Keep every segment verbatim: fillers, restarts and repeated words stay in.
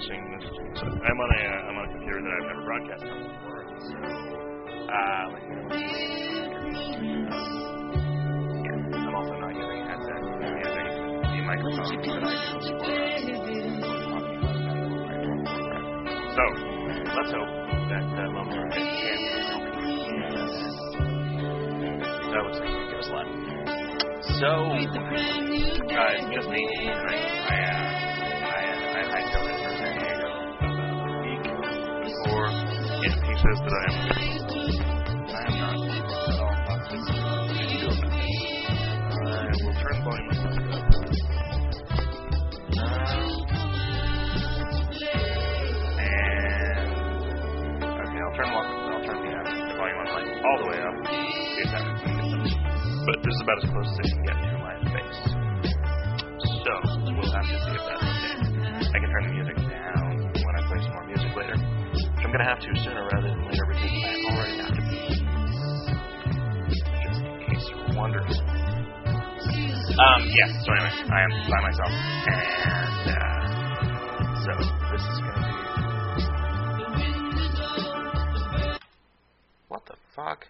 broadcasting this. So I'm on a uh, I'm on a computer that I've never broadcast on before. So, uh, like, yeah, I'm also not using a headset. I'm using the microphone that I use for uh, So, let's hope that uh, Lone Star can help me. That looks like we get a slap. So, uh, it's just me. Right? I, uh, I, uh, I hightailed it from San Diego about a week before. Yeah, he says that I am. I am not at all positive. What should you do about it? I will turn the volume up. And okay, I'll turn the I'll turn the, uh, the volume on like all the way up. See if that makes any difference. But this is about as close as I can get to my face. So, we'll have to see if that's okay. I can turn the music down when I play some more music later. Which I'm going to have to sooner rather than later because I already have to be. Just in case you're wondering. Um, yeah, so anyway, I am by myself. And, uh, so this is going to be... What the fuck?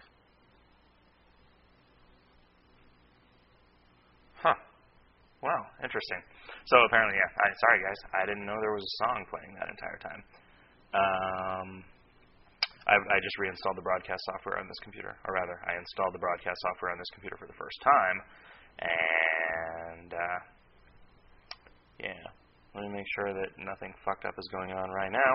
Huh. Wow, interesting. So apparently, yeah, I, sorry guys, I didn't know there was a song playing that entire time. Um, I, I just reinstalled the broadcast software on this computer, or rather, I installed the broadcast software on this computer for the first time, and, uh, yeah, let me make sure that nothing fucked up is going on right now.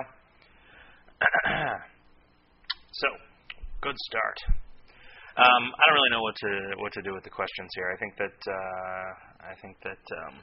So, good start. Um, I don't really know what to what to do with the questions here. I think that uh, I think that um,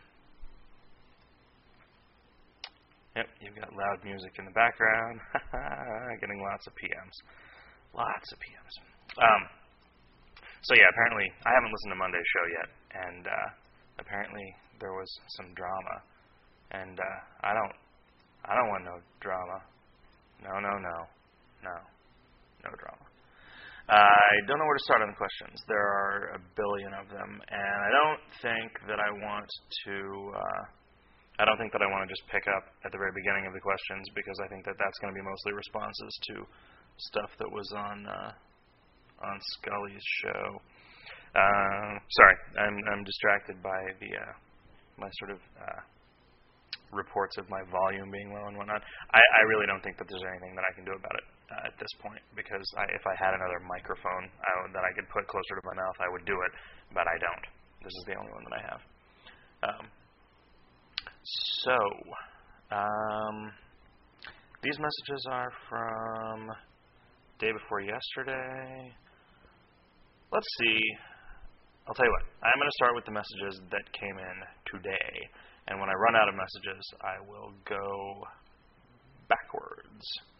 yep, you've got loud music in the background, getting lots of P Ms, lots of P Ms. Um, so yeah, apparently I haven't listened to Monday's show yet, and uh, apparently there was some drama, and uh, I don't I don't want no drama. No, no, no, no, no drama. I don't know where to start on the questions. There are a billion of them, and I don't think that I want to. Uh, I don't think that I want to just pick up at the very beginning of the questions because I think that that's going to be mostly responses to stuff that was on uh, on Scully's show. Uh, sorry, I'm I'm distracted by the uh, my sort of uh, reports of my volume being low and whatnot. I, I really don't think that there's anything that I can do about it. Uh, at this point, because I, if I had another microphone I, that I could put closer to my mouth, I would do it, but I don't. This is the only one that I have. Um, so, um, these messages are from day before yesterday. Let's see. I'll tell you what. I'm going to start with the messages that came in today, and when I run out of messages, I will go backwards.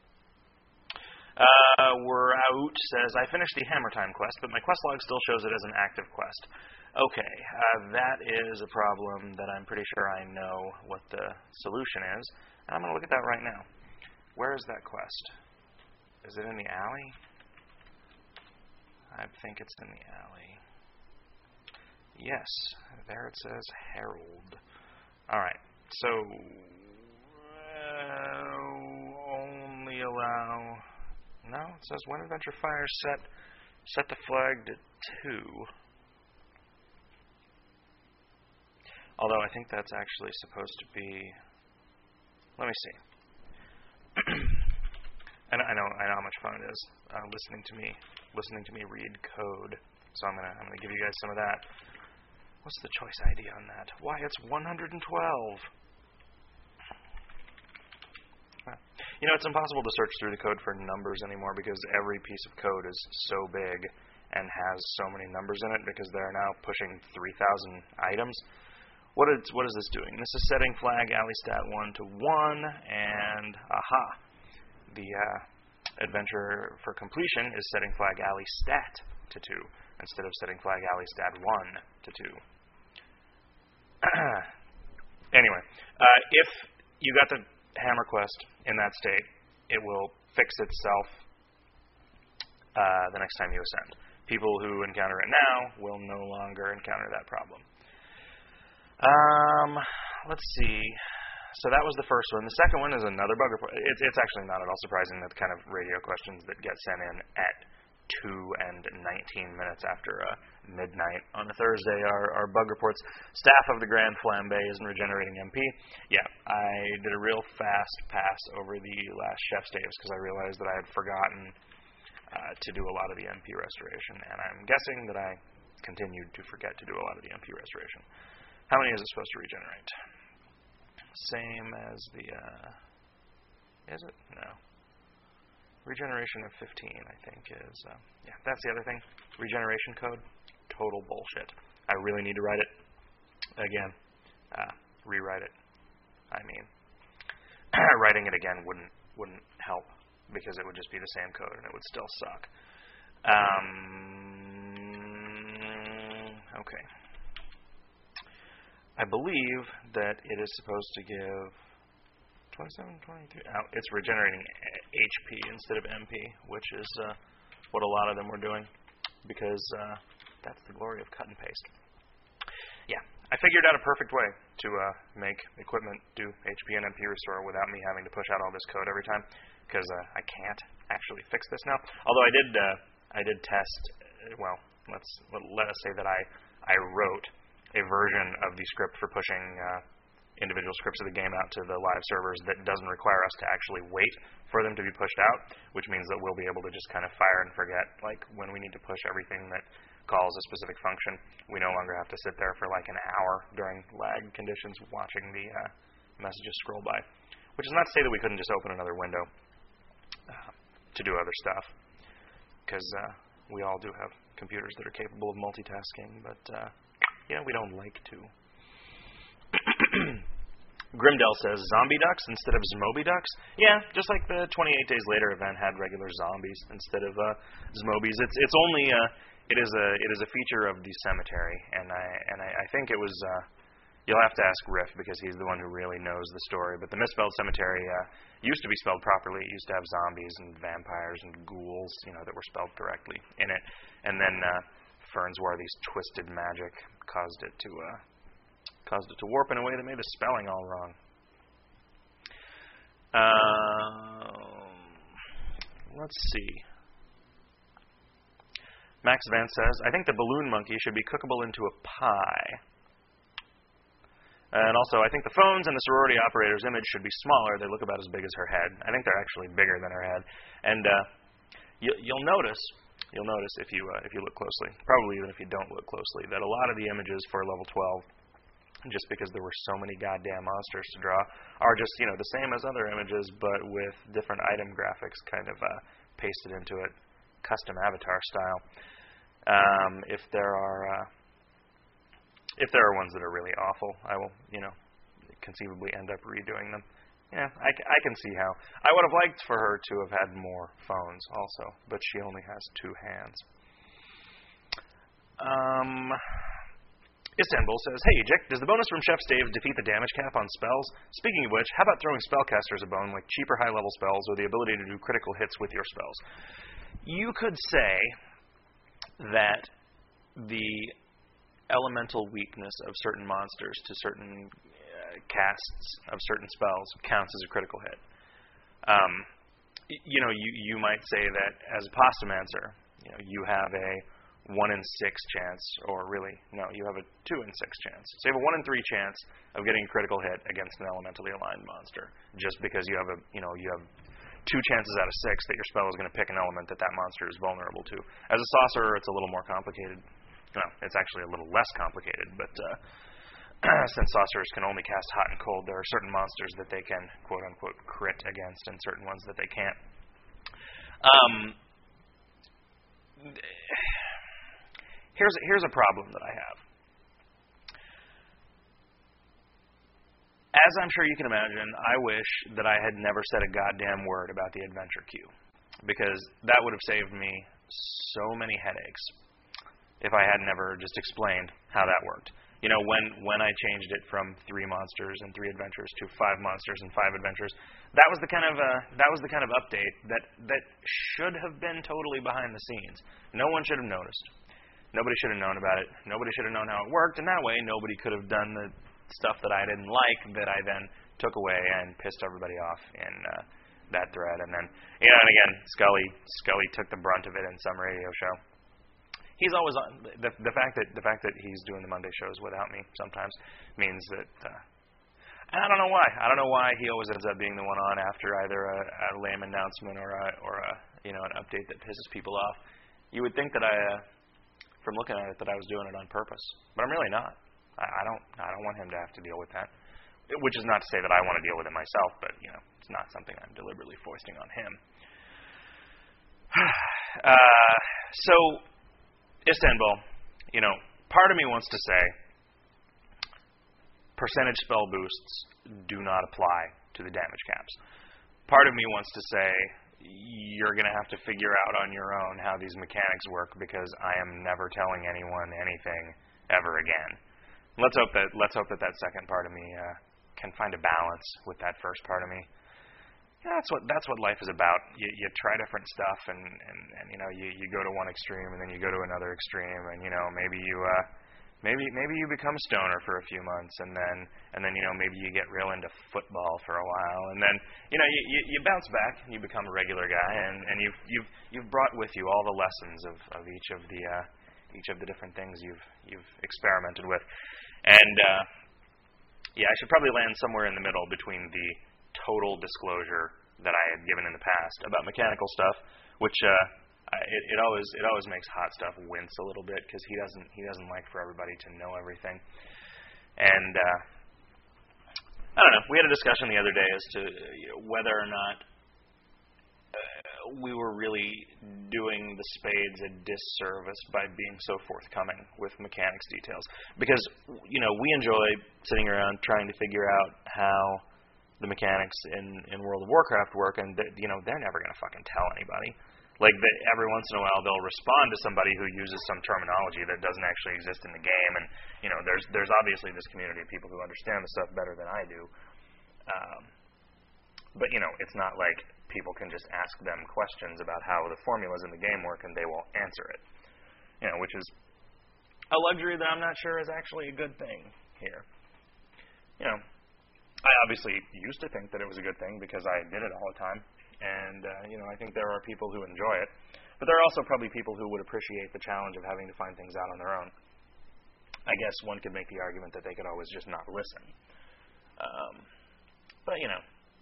Uh, we're out, says, I finished the Hammer Time quest, but my quest log still shows it as an active quest. Okay, uh, that is a problem that I'm pretty sure I know what the solution is, and I'm going to look at that right now. Where is that quest? Is it in the alley? I think it's in the alley. Yes, there it says Herald. Alright, so, uh, only allow... No, it says when adventure fires set set the flag to two. Although I think that's actually supposed to be. Let me see. I know I know I know how much fun it is uh, listening to me listening to me read code. So I'm gonna I'm gonna give you guys some of that. What's the choice I D on that? Why, it's one hundred twelve. You know, it's impossible to search through the code for numbers anymore because every piece of code is so big and has so many numbers in it because they're now pushing three thousand items. What is, what is this doing? This is setting flag alley-stat one to one, and aha, the uh, adventure for completion is setting flag alley-stat to two instead of setting flag alley-stat one to two. Anyway, uh, if you got the Hammer quest in that state, it will fix itself uh, the next time you ascend. People who encounter it now will no longer encounter that problem. Um, let's see. so that was the first one. The second one is another bug report. It's, it's actually not at all surprising that the kind of radio questions that get sent in at two and nineteen minutes after uh, midnight on a Thursday are, are bug reports. Staff of the Grand Flambe isn't regenerating M P. Yeah, I did a real fast pass over the last Chef's Days because I realized that I had forgotten uh, to do a lot of the M P restoration, and I'm guessing that I continued to forget to do a lot of the M P restoration. How many is it supposed to regenerate? Same as the, uh, is it? No. Regeneration of fifteen, I think, is, uh, yeah, that's the other thing. Regeneration code, total bullshit. I really need to write it. Again, uh, rewrite it. I mean, writing it again wouldn't wouldn't help because it would just be the same code and it would still suck. Um, okay. I believe that it is supposed to give twenty-seven, twenty-three. Oh, it's regenerating H P instead of M P, which is uh, what a lot of them were doing, because uh, that's the glory of cut and paste. Yeah, I figured out a perfect way to uh, make equipment do H P and M P restore without me having to push out all this code every time, because uh, I can't actually fix this now. Although I did, uh, I did test. Well, let's let, let us say that I I wrote a version of the script for pushing uh, individual scripts of the game out to the live servers that doesn't require us to actually wait for them to be pushed out, which means that we'll be able to just kind of fire and forget. Like when we need to push everything that calls a specific function, we no longer have to sit there for like an hour during lag conditions watching the uh, messages scroll by. Which is not to say that we couldn't just open another window uh, to do other stuff, because uh, we all do have computers that are capable of multitasking, but uh, you know, we don't like to. Grimdell says, zombie ducks instead of Zmoby ducks? Yeah, just like the twenty-eight Days Later event had regular zombies instead of uh, Zmobies. It's it's only uh, it is a it is a feature of the cemetery, and I and I, I think it was. Uh, you'll have to ask Riff because he's the one who really knows the story. But the misspelled cemetery uh, used to be spelled properly. It used to have zombies and vampires and ghouls, you know, that were spelled correctly in it. And then uh, Fernsworthy's twisted magic caused it to. Uh, caused it to warp in a way that made the spelling all wrong. Um, let's see. Max Vance says, I think the balloon monkey should be cookable into a pie. And also, I think the phones and the sorority operator's image should be smaller. They look about as big as her head. I think they're actually bigger than her head. And uh, you, you'll notice, you'll notice if you uh, if you look closely, probably even if you don't look closely, that a lot of the images for level twelve, just because there were so many goddamn monsters to draw, are just, you know, the same as other images, but with different item graphics kind of uh, pasted into it, custom avatar style. Um, if there are uh, if there are ones that are really awful, I will, you know, conceivably end up redoing them. Yeah, I, I can see how. I would have liked for her to have had more phones also, but she only has two hands. Um... Istanbul says, hey, Eject, does the bonus from Chef's Dave defeat the damage cap on spells? Speaking of which, how about throwing spellcasters a bone, like cheaper high-level spells or the ability to do critical hits with your spells? You could say that the elemental weakness of certain monsters to certain uh, casts of certain spells counts as a critical hit. Um, y- you know, you, you might say that as a Postomancer, you know, you have a one in six chance, or really, no, you have a two in six chance. So you have a one in three chance of getting a critical hit against an elementally aligned monster, just because you have a, you know, you have two chances out of six that your spell is going to pick an element that that monster is vulnerable to. As a sorcerer, it's a little more complicated. Well, it's actually a little less complicated, but uh, since sorcerers can only cast hot and cold, there are certain monsters that they can, quote unquote, crit against, and certain ones that they can't. Um. Here's here's a problem that I have. As I'm sure you can imagine, I wish that I had never said a goddamn word about the adventure queue, because that would have saved me so many headaches if I had never just explained how that worked. You know, when when I changed it from three monsters and three adventures to five monsters and five adventures, that was the kind of uh, that was the kind of update that that should have been totally behind the scenes. No one should have noticed. Nobody should have known about it. Nobody should have known how it worked, and that way nobody could have done the stuff that I didn't like that I then took away and pissed everybody off in uh, that thread. And then, you know, and again, Scully Scully took the brunt of it in some radio show. He's always on. The, the fact that the fact that he's doing the Monday shows without me sometimes means that. Uh, and I don't know why. I don't know why he always ends up being the one on after either a, a lame announcement or a, or a you know an update that pisses people off. You would think that I, uh, from looking at it, that I was doing it on purpose, but I'm really not. I, I don't. I don't want him to have to deal with that. Which is not to say that I want to deal with it myself, but you know, it's not something I'm deliberately foisting on him. uh, so. Istanbul, you know, part of me wants to say percentage spell boosts do not apply to the damage caps. Part of me wants to say you're going to have to figure out on your own how these mechanics work because I am never telling anyone anything ever again. Let's hope that let's hope that that second part of me uh, can find a balance with that first part of me. Yeah, that's what that's what life is about. You you try different stuff, and, and, and you know you, you go to one extreme, and then you go to another extreme, and you know maybe you uh, maybe maybe you become a stoner for a few months, and then and then you know maybe you get real into football for a while, and then you know you, you, you bounce back and you become a regular guy, and, and you've you've you've brought with you all the lessons of, of each of the uh, each of the different things you've you've experimented with, and uh, yeah, I should probably land somewhere in the middle between the total disclosure that I had given in the past about mechanical stuff, which uh, it, it always it always makes Hot Stuff wince a little bit because he doesn't he doesn't like for everybody to know everything. And uh, I don't know. We had a discussion the other day as to you know, whether or not uh, we were really doing the Spades a disservice by being so forthcoming with mechanics details, because you know we enjoy sitting around trying to figure out how the mechanics in, in World of Warcraft work, and they, you know they're never going to fucking tell anybody. Like they, every once in a while, they'll respond to somebody who uses some terminology that doesn't actually exist in the game, and you know there's there's obviously this community of people who understand the stuff better than I do. Um, but you know it's not like people can just ask them questions about how the formulas in the game work, and they will answer it. You know, which is a luxury that I'm not sure is actually a good thing here. You know. I obviously used to think that it was a good thing because I did it all the time, and uh, you know I think there are people who enjoy it, but there are also probably people who would appreciate the challenge of having to find things out on their own. I guess one could make the argument that they could always just not listen, um, but you know.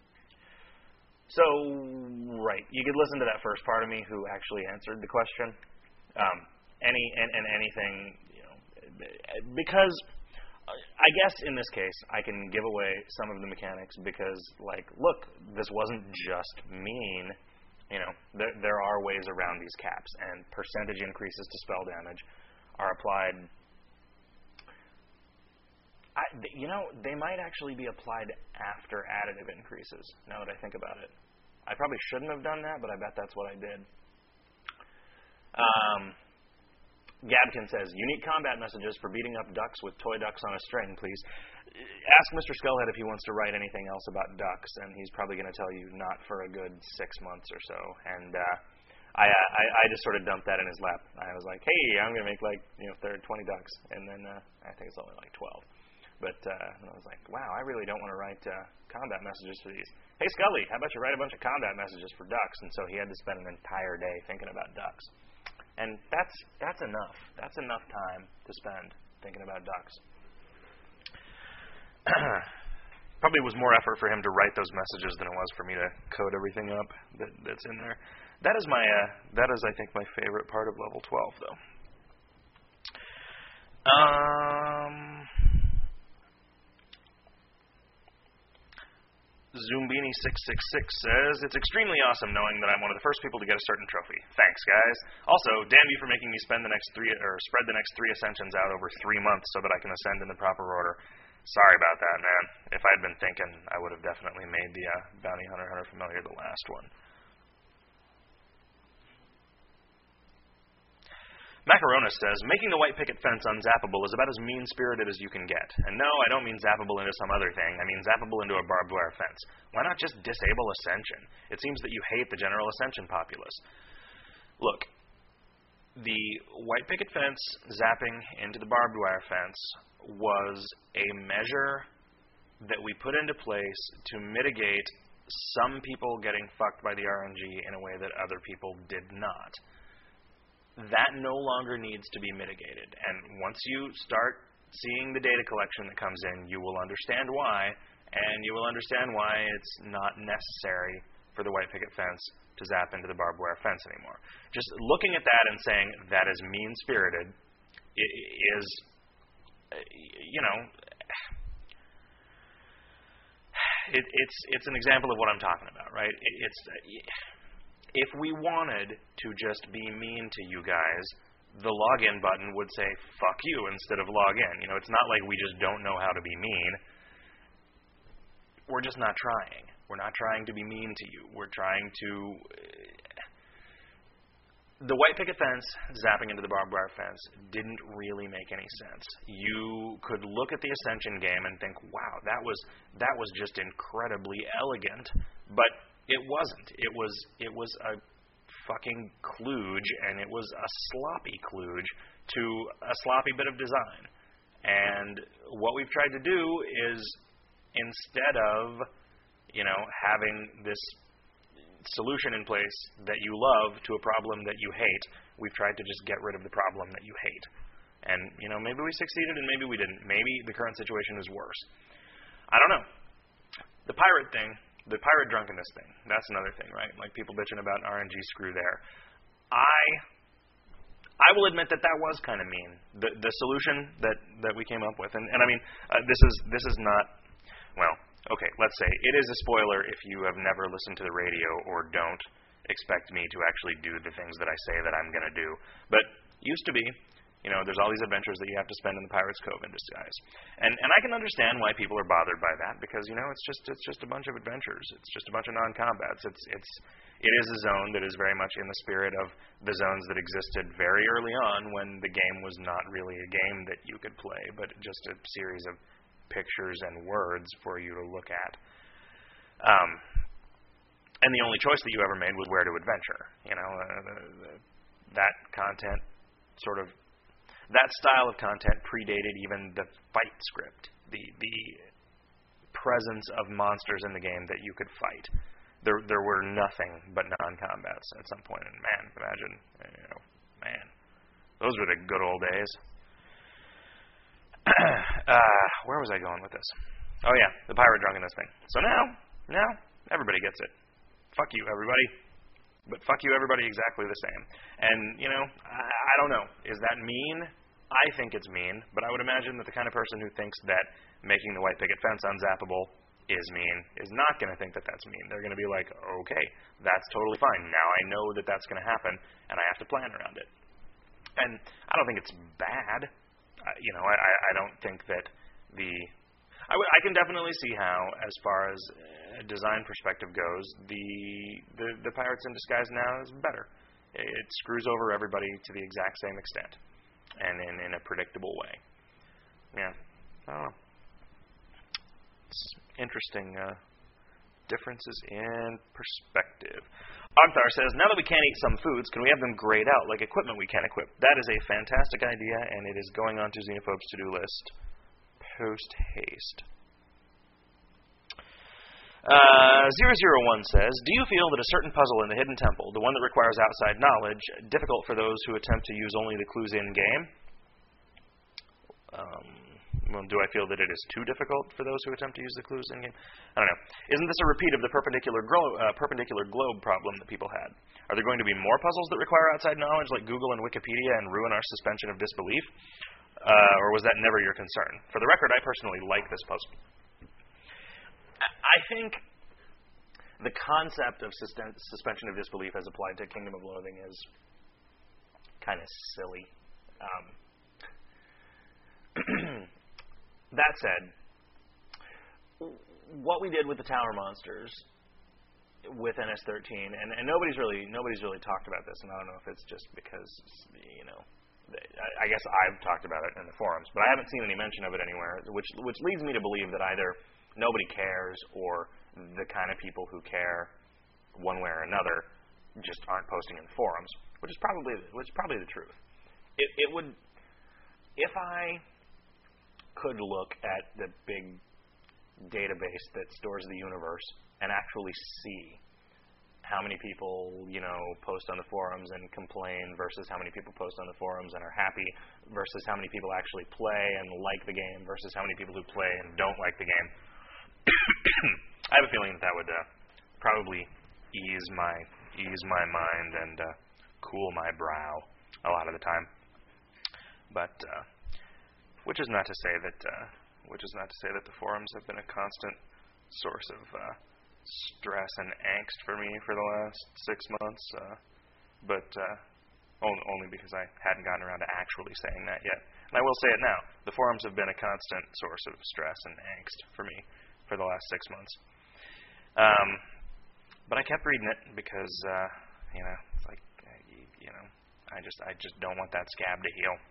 So right, you could listen to that first part of me who actually answered the question. Um, any and, and anything, you know, because. I guess in this case, I can give away some of the mechanics because, like, look, this wasn't just mean. You know, there, there are ways around these caps, and percentage increases to spell damage are applied. I, you know, they might actually be applied after additive increases, now that I think about it. I probably shouldn't have done that, but I bet that's what I did. Um... Gabkin says, unique combat messages for beating up ducks with toy ducks on a string, please. Ask Mister Skullhead if he wants to write anything else about ducks, and he's probably going to tell you not for a good six months or so. And uh, I, I I just sort of dumped that in his lap. I was like, hey, I'm going to make like, you know, there are twenty ducks. And then uh, I think it's only like twelve. But uh, I was like, wow, I really don't want to write uh, combat messages for these. Hey, Scully, how about you write a bunch of combat messages for ducks? And so he had to spend an entire day thinking about ducks. And that's that's enough. That's enough time to spend thinking about ducks. Probably was more effort for him to write those messages than it was for me to code everything up that, that's in there. That is my uh, that is I think my favorite part of level twelve, though. Um. Zoombini six six six says, it's extremely awesome knowing that I'm one of the first people to get a certain trophy. Thanks, guys. Also, damn you for making me spend the next three, or spread the next three ascensions out over three months so that I can ascend in the proper order. Sorry about that, man. If I'd been thinking, I would have definitely made the uh, Bounty Hunter Hunter Familiar the last one. Macarona says, making the white picket fence unzappable is about as mean-spirited as you can get. And no, I don't mean zappable into some other thing. I mean zappable into a barbed wire fence. Why not just disable Ascension? It seems that you hate the general Ascension populace. Look, the white picket fence zapping into the barbed wire fence was a measure that we put into place to mitigate some people getting fucked by the R N G in a way that other people did not. That no longer needs to be mitigated. And once you start seeing the data collection that comes in, you will understand why, and you will understand why it's not necessary for the white picket fence to zap into the barbed wire fence anymore. Just looking at that and saying that is mean-spirited is, you know, it, it's it's an example of what I'm talking about, right? It, it's if we wanted to just be mean to you guys, the login button would say "fuck you" instead of log in. You know, it's not like we just don't know how to be mean. We're just not trying. We're not trying to be mean to you. We're trying to... The white picket fence zapping into the barbed wire fence didn't really make any sense. You could look at the Ascension game and think, wow, that was that was just incredibly elegant. But it wasn't. It was it was a fucking kludge, and it was a sloppy kludge to a sloppy bit of design. And what we've tried to do is, instead of, you know, having this solution in place that you love to a problem that you hate, we've tried to just get rid of the problem that you hate. And, you know, maybe we succeeded and maybe we didn't. Maybe the current situation is worse. I don't know. The pirate thing, the pirate drunkenness thing, that's another thing, right? Like people bitching about R N G screw there. I I will admit that that was kind of mean. The the solution that, that we came up with, and, and I mean, uh, this is this is not, well, okay, let's say it is a spoiler if you have never listened to the radio or don't expect me to actually do the things that I say that I'm going to do. But used to be, you know, there's all these adventures that you have to spend in the Pirates Cove in disguise. And and I can understand why people are bothered by that, because, you know, it's just it's just a bunch of adventures. It's just a bunch of non-combats. It's it's it is a zone that is very much in the spirit of the zones that existed very early on when the game was not really a game that you could play, but just a series of pictures and words for you to look at. Um, and the only choice that you ever made was where to adventure. You know, uh, the, the, that content sort of, that style of content predated even the fight script, the the presence of monsters in the game that you could fight. There there were nothing but non-combats at some point. And man, imagine, you know, man, those were the good old days. uh, where was I going with this? Oh yeah, the pirate drunkenness thing. So now, now, everybody gets it. Fuck you, everybody. But fuck you, everybody, exactly the same. And, you know, I, I don't know. Is that mean? I think it's mean, but I would imagine that the kind of person who thinks that making the white picket fence unzappable is mean is not going to think that that's mean. They're going to be like, okay, that's totally fine. Now I know that that's going to happen, and I have to plan around it. And I don't think it's bad. Uh, you know, I, I don't think that the... I, w- I can definitely see how, as far as a design perspective goes, the, the the Pirates in Disguise now is better. It, it screws over everybody to the exact same extent, and in, in a predictable way. Yeah, I don't know. It's interesting uh, differences in perspective. Ogthar says, now that we can't eat some foods, can we have them grayed out like equipment we can't equip? That is a fantastic idea, and it is going on to Xenophobe's to-do list post-haste. Uh, zero zero one says, do you feel that a certain puzzle in the Hidden Temple, the one that requires outside knowledge, difficult for those who attempt to use only the clues in-game? Um... Well, do I feel that it is too difficult for those who attempt to use the clues in-game? I don't know. Isn't this a repeat of the perpendicular, glo- uh, perpendicular globe problem that people had? Are there going to be more puzzles that require outside knowledge, like Google and Wikipedia, and ruin our suspension of disbelief? Uh, or was that never your concern? For the record, I personally like this puzzle. I think the concept of susten- suspension of disbelief as applied to Kingdom of Loathing is kind of silly. Um... That said, what we did with the Tower Monsters with N S thirteen, and, and nobody's really nobody's really talked about this, and I don't know if it's just because, you know, I guess I've talked about it in the forums, but I haven't seen any mention of it anywhere, which which leads me to believe that either nobody cares or the kind of people who care one way or another just aren't posting in the forums, which is probably which is probably the truth. It, it would, if I could look at the big database that stores the universe and actually see how many people, you know, post on the forums and complain versus how many people post on the forums and are happy versus how many people actually play and like the game versus how many people who play and don't like the game. I have a feeling that, that would uh, probably ease my ease my mind and uh, cool my brow a lot of the time. But uh, which is not to say that uh, which is not to say that the forums have been a constant source of uh, stress and angst for me for the last six months, uh, but uh, only, only because I hadn't gotten around to actually saying that yet. And I will say it now. The forums have been a constant source of stress and angst for me for the last six months. Um, but I kept reading it because, uh, you know, it's like, uh, you, you know, I just, I just don't want that scab to heal.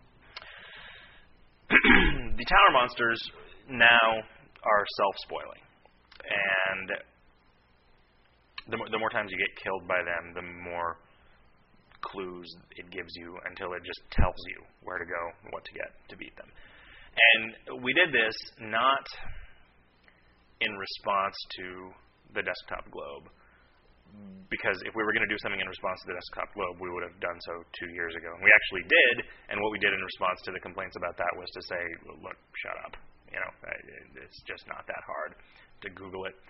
The Tower monsters now are self-spoiling. And the more, the more times you get killed by them, the more clues it gives you until it just tells you where to go and what to get to beat them. And we did this not in response to the desktop globe, because if we were going to do something in response to the desktop globe, we would have done so two years ago. And we actually did, and what we did in response to the complaints about that was to say, look, shut up. You know, it's just not that hard to Google it.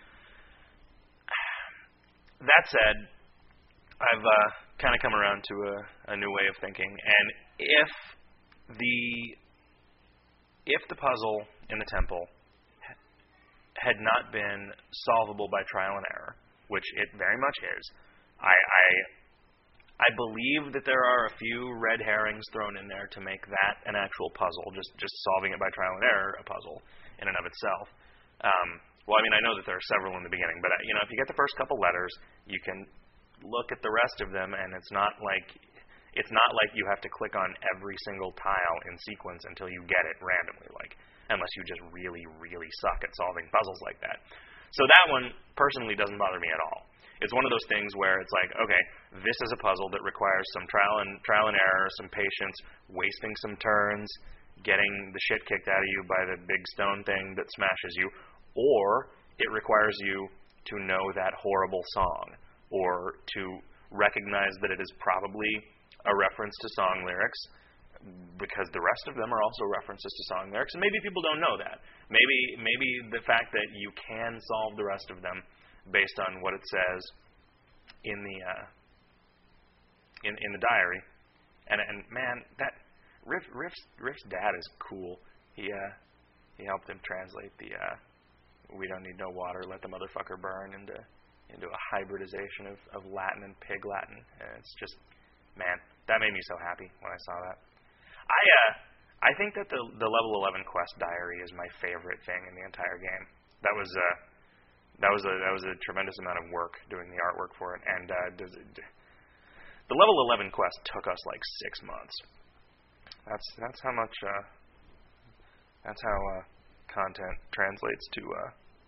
That said, I've uh, kind of come around to a, a new way of thinking, and if the if the puzzle in the temple ha- had not been solvable by trial and error, which it very much is, I, I I believe that there are a few red herrings thrown in there to make that an actual puzzle, just just solving it by trial and error, a puzzle in and of itself. Um, well, I mean, I know that there are several in the beginning, but, uh, you know, if you get the first couple letters, you can look at the rest of them, and it's not like it's not like you have to click on every single tile in sequence until you get it randomly, like, unless you just really, really suck at solving puzzles like that. So that one, personally, doesn't bother me at all. It's one of those things where it's like, okay, this is a puzzle that requires some trial and trial and error, some patience, wasting some turns, getting the shit kicked out of you by the big stone thing that smashes you, or it requires you to know that horrible song, or to recognize that it is probably a reference to song lyrics, because the rest of them are also references to song lyrics, and maybe people don't know that. Maybe maybe the fact that you can solve the rest of them based on what it says in the uh, in in the diary, and and man, that Riff Riff's Riff's dad is cool. He uh he helped him translate the uh, "We don't need no water, let the motherfucker burn" into into a hybridization of, of Latin and Pig Latin, and it's just, man, that made me so happy when I saw that. I uh I think that the the level eleven quest diary is my favorite thing in the entire game. That was uh that was a that was a tremendous amount of work doing the artwork for it, and uh, does it, the level eleven quest took us like six months. That's that's how much uh, that's how uh, content translates to uh,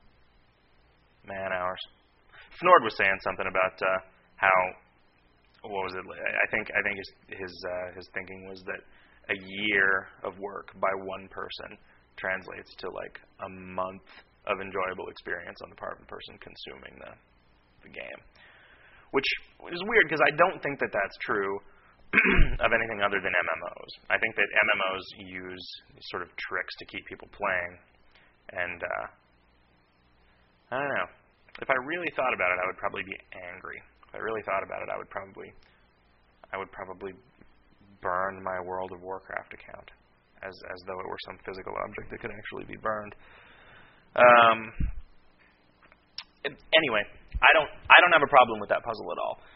man hours. Fnord was saying something about uh, how what was it? I think I think his his uh, his thinking was that a year of work by one person translates to like a month of enjoyable experience on the part of the person consuming the the game, which is weird because I don't think that that's true of anything other than M M Os. I think that M M Os use sort of tricks to keep people playing, and uh, I don't know. If I really thought about it, I would probably be angry. If I really thought about it, I would probably, I would probably burn my World of Warcraft account, as as though it were some physical object that could actually be burned. Um. Anyway, I don't I don't have a problem with that puzzle at all.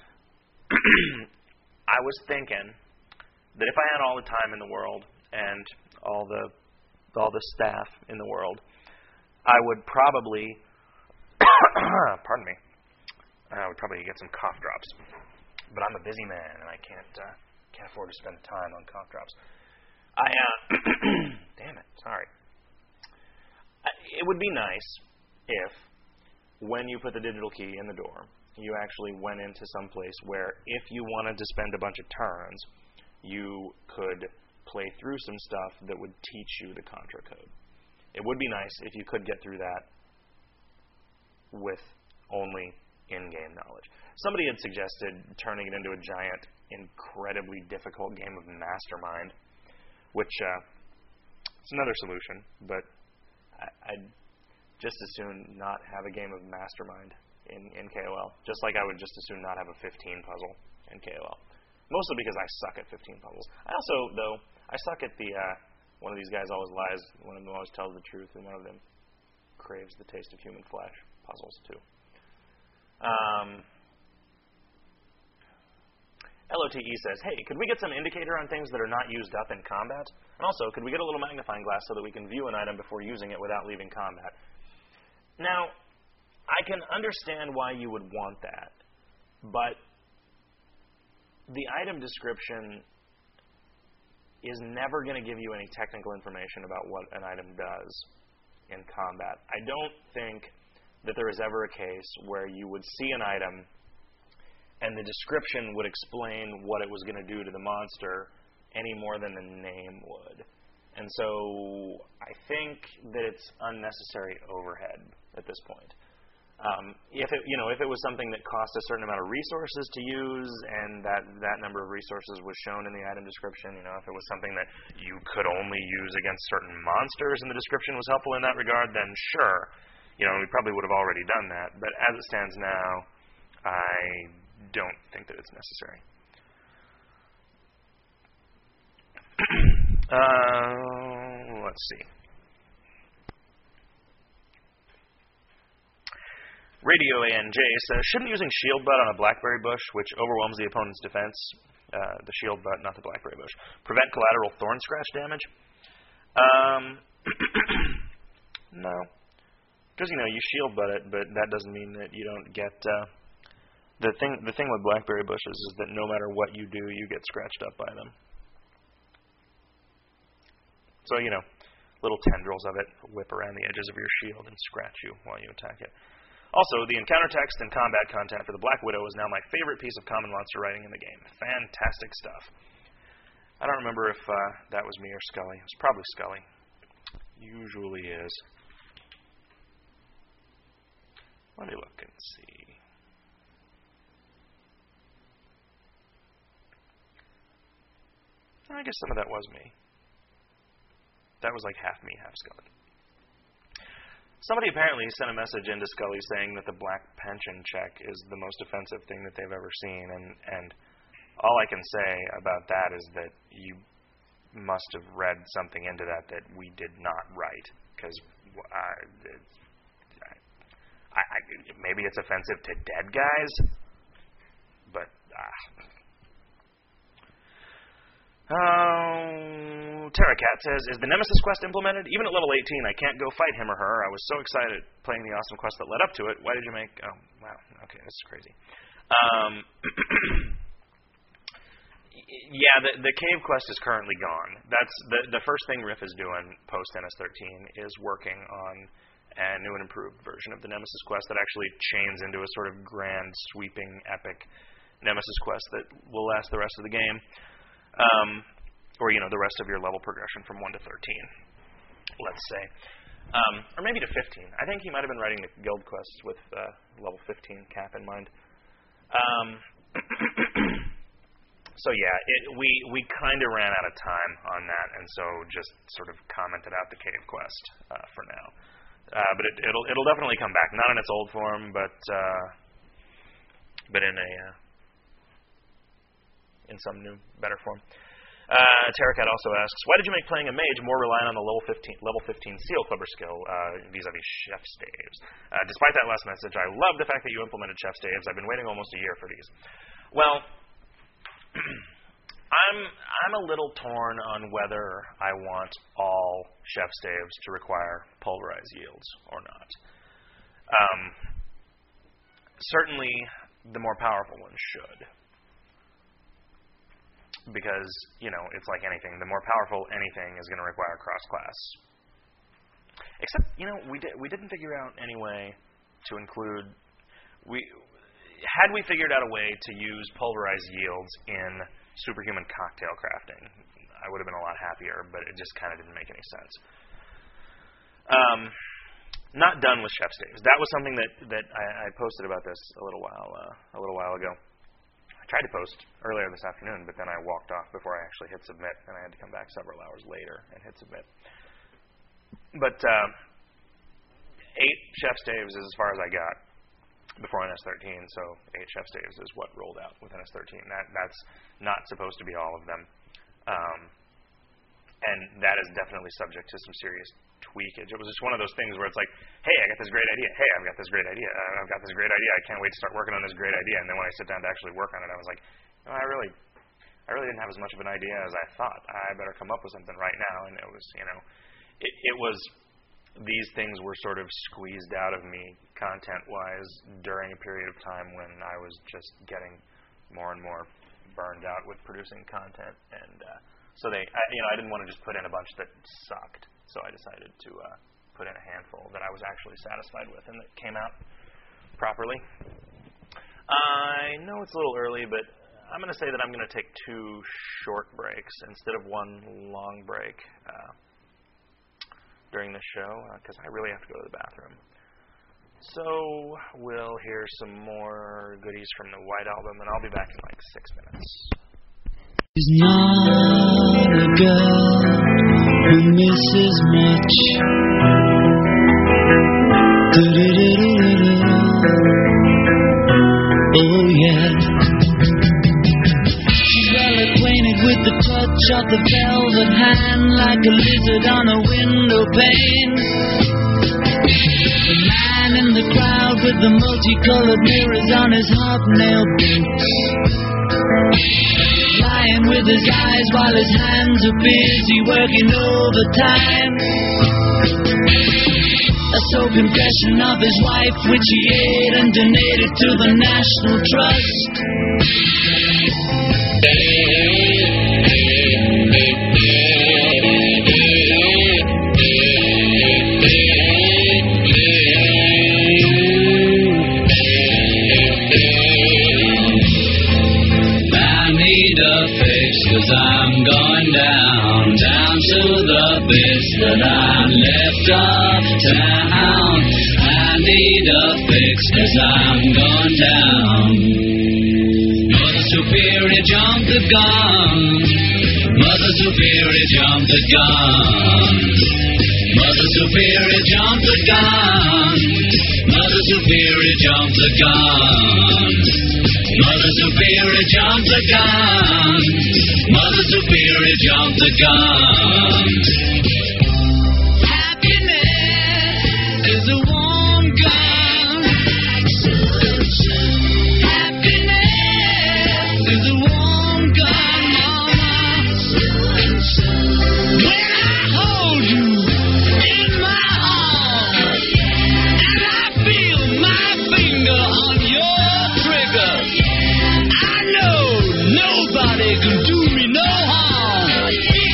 I was thinking that if I had all the time in the world and all the all the staff in the world, I would probably pardon me. I would probably get some cough drops. But I'm a busy man and I can't uh, can't afford to spend time on cough drops. I uh damn it, sorry. It would be nice if, when you put the digital key in the door, you actually went into some place where if you wanted to spend a bunch of turns, you could play through some stuff that would teach you the Contra code. It would be nice if you could get through that with only in-game knowledge. Somebody had suggested turning it into a giant, incredibly difficult game of Mastermind, which uh, it's another solution, but I, I'd just as soon not have a game of Mastermind in, in K O L, just like I would just as soon not have a fifteen puzzle in K O L. Mostly because I suck at fifteen puzzles. I also, though, I suck at the, uh, one of these guys always lies, one of them always tells the truth, and one of them craves the taste of human flesh puzzles, too. Um, L O T E says, hey, could we get some indicator on things that are not used up in combat? And also, could we get a little magnifying glass so that we can view an item before using it without leaving combat? Now, I can understand why you would want that, but the item description is never going to give you any technical information about what an item does in combat. I don't think that there is ever a case where you would see an item and the description would explain what it was going to do to the monster any more than the name would. And so I think that it's unnecessary overhead at this point. Um, if it, you know, if it was something that cost a certain amount of resources to use, and that that number of resources was shown in the item description, you know, if it was something that you could only use against certain monsters, and the description was helpful in that regard, then sure, you know, we probably would have already done that. But as it stands now, I don't think that it's necessary. uh, let's see. Radio A N J says, shouldn't using shield butt on a blackberry bush, which overwhelms the opponent's defense, uh, the shield butt, not the blackberry bush, prevent collateral thorn scratch damage? Um, no. Because, you know, you shield butt it, but that doesn't mean that you don't get... Uh, the thing The thing with blackberry bushes is that no matter what you do, you get scratched up by them. So, you know, little tendrils of it whip around the edges of your shield and scratch you while you attack it. Also, the encounter text and combat content for the Black Widow is now my favorite piece of common monster writing in the game. Fantastic stuff. I don't remember if uh, that was me or Scully. It was probably Scully. Usually is. Let me look and see. I guess some of that was me. That was like half me, half Scully. Somebody apparently sent a message into Scully saying that the black pension check is the most offensive thing that they've ever seen, and, and all I can say about that is that you must have read something into that that we did not write, because uh, I, I, maybe it's offensive to dead guys, but... Uh, Oh, Terracat says, is the Nemesis quest implemented? Even at level eighteen, I can't go fight him or her. I was so excited playing the awesome quest that led up to it. Why did you make... Oh, wow. Okay, this is crazy. Um, yeah, the, the cave quest is currently gone. That's the, the first thing Riff is doing post-N S thirteen is working on a new and improved version of the Nemesis quest that actually chains into a sort of grand, sweeping, epic Nemesis quest that will last the rest of the game. Um, or, you know, the rest of your level progression from one to thirteen, let's say. Um, or maybe to fifteen. I think he might have been writing the guild quests with uh, level fifteen cap in mind. Um, so, yeah, it, we, we kind of ran out of time on that, and so just sort of commented out the cave quest uh, for now. Uh, but it, it'll it'll definitely come back. Not in its old form, but uh, but in a... Uh, in some new, better form. Uh, Terracat also asks, why did you make playing a mage more reliant on the level fifteen, level fifteen Seal Clubber skill uh, vis-a-vis Chef Staves? Uh, despite that last message, I love the fact that you implemented Chef Staves. I've been waiting almost a year for these. Well, I'm I'm a little torn on whether I want all Chef Staves to require pulverized yields or not. Um, certainly, the more powerful ones should. Because, you know, it's like anything. The more powerful anything is going to require cross-class. Except, you know, we, di- we didn't figure out any way to include... we Had we figured out a way to use pulverized yields in superhuman cocktail crafting, I would have been a lot happier, but it just kind of didn't make any sense. Um, not done with Chef Staves. That was something that that I, I posted about this a little while uh, a little while ago. I tried to post earlier this afternoon, but then I walked off before I actually hit submit, and I had to come back several hours later and hit submit. But uh, eight Chef Staves is as far as I got before N S thirteen, so eight Chef Staves is what rolled out with N S thirteen. That that's not supposed to be all of them, um, and that is definitely subject to some serious tweakage. It was just one of those things where it's like, hey, I got this great idea. Hey, I've got this great idea. Uh, I've got this great idea. I can't wait to start working on this great idea. And then when I sit down to actually work on it, I was like, oh, I really, I really didn't have as much of an idea as I thought. I better come up with something right now. And it was, you know, it, it was. These things were sort of squeezed out of me content-wise during a period of time when I was just getting more and more burned out with producing content. And uh, so they, I, you know, I didn't want to just put in a bunch that sucked. So I decided to uh, put in a handful that I was actually satisfied with and that came out properly. I know it's a little early, but I'm going to say that I'm going to take two short breaks instead of one long break uh, during the show, because uh, I really have to go to the bathroom. So we'll hear some more goodies from the White Album, and I'll be back in like six minutes. She's not a girl who misses much. Oh yeah. She's well acquainted with the touch of the velvet hand, like a lizard on a window pane. The man in the crowd with the multicolored mirrors on his hobnail boots, lying with his eyes while his hands are busy working overtime. A soap impression of his wife, which he ate and donated to the National Trust. Cause I'm going down, down to the bits that I'm left of town. I need a fix cause I'm going down. Mother Superior jumped the gun. Mother Superior jumped the gun. Mother Superior jumped the gun. Mother Superior jumped the gun. Mother Superior jumped the gun. Mother Superior jumped the gun. Happiness is a warm gun. Happiness is a warm gun, mama. When I hold you in my arms and I feel my finger on your trigger, I know nobody can do me no harm,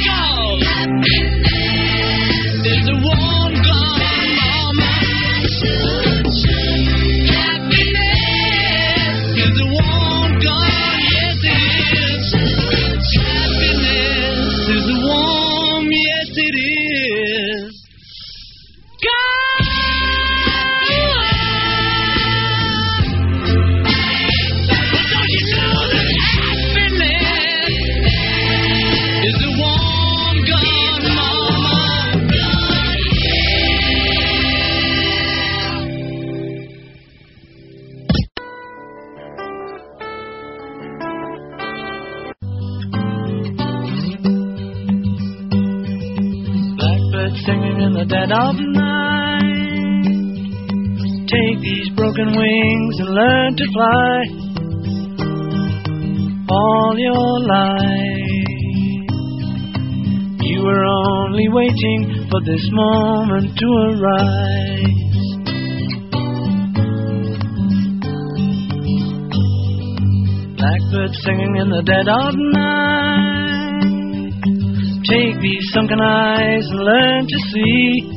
because there's a warm gun, mama. Happiness is a warm gun, yes it is. Happiness is a warm, yes it is. God! But don't you know that happiness is a warm gun, mama? Blackbird singing in the dead of night. Take these broken wings and learn to fly. All your life you were only waiting for this moment to arise. Blackbird singing in the dead of night. Take these sunken eyes and learn to see.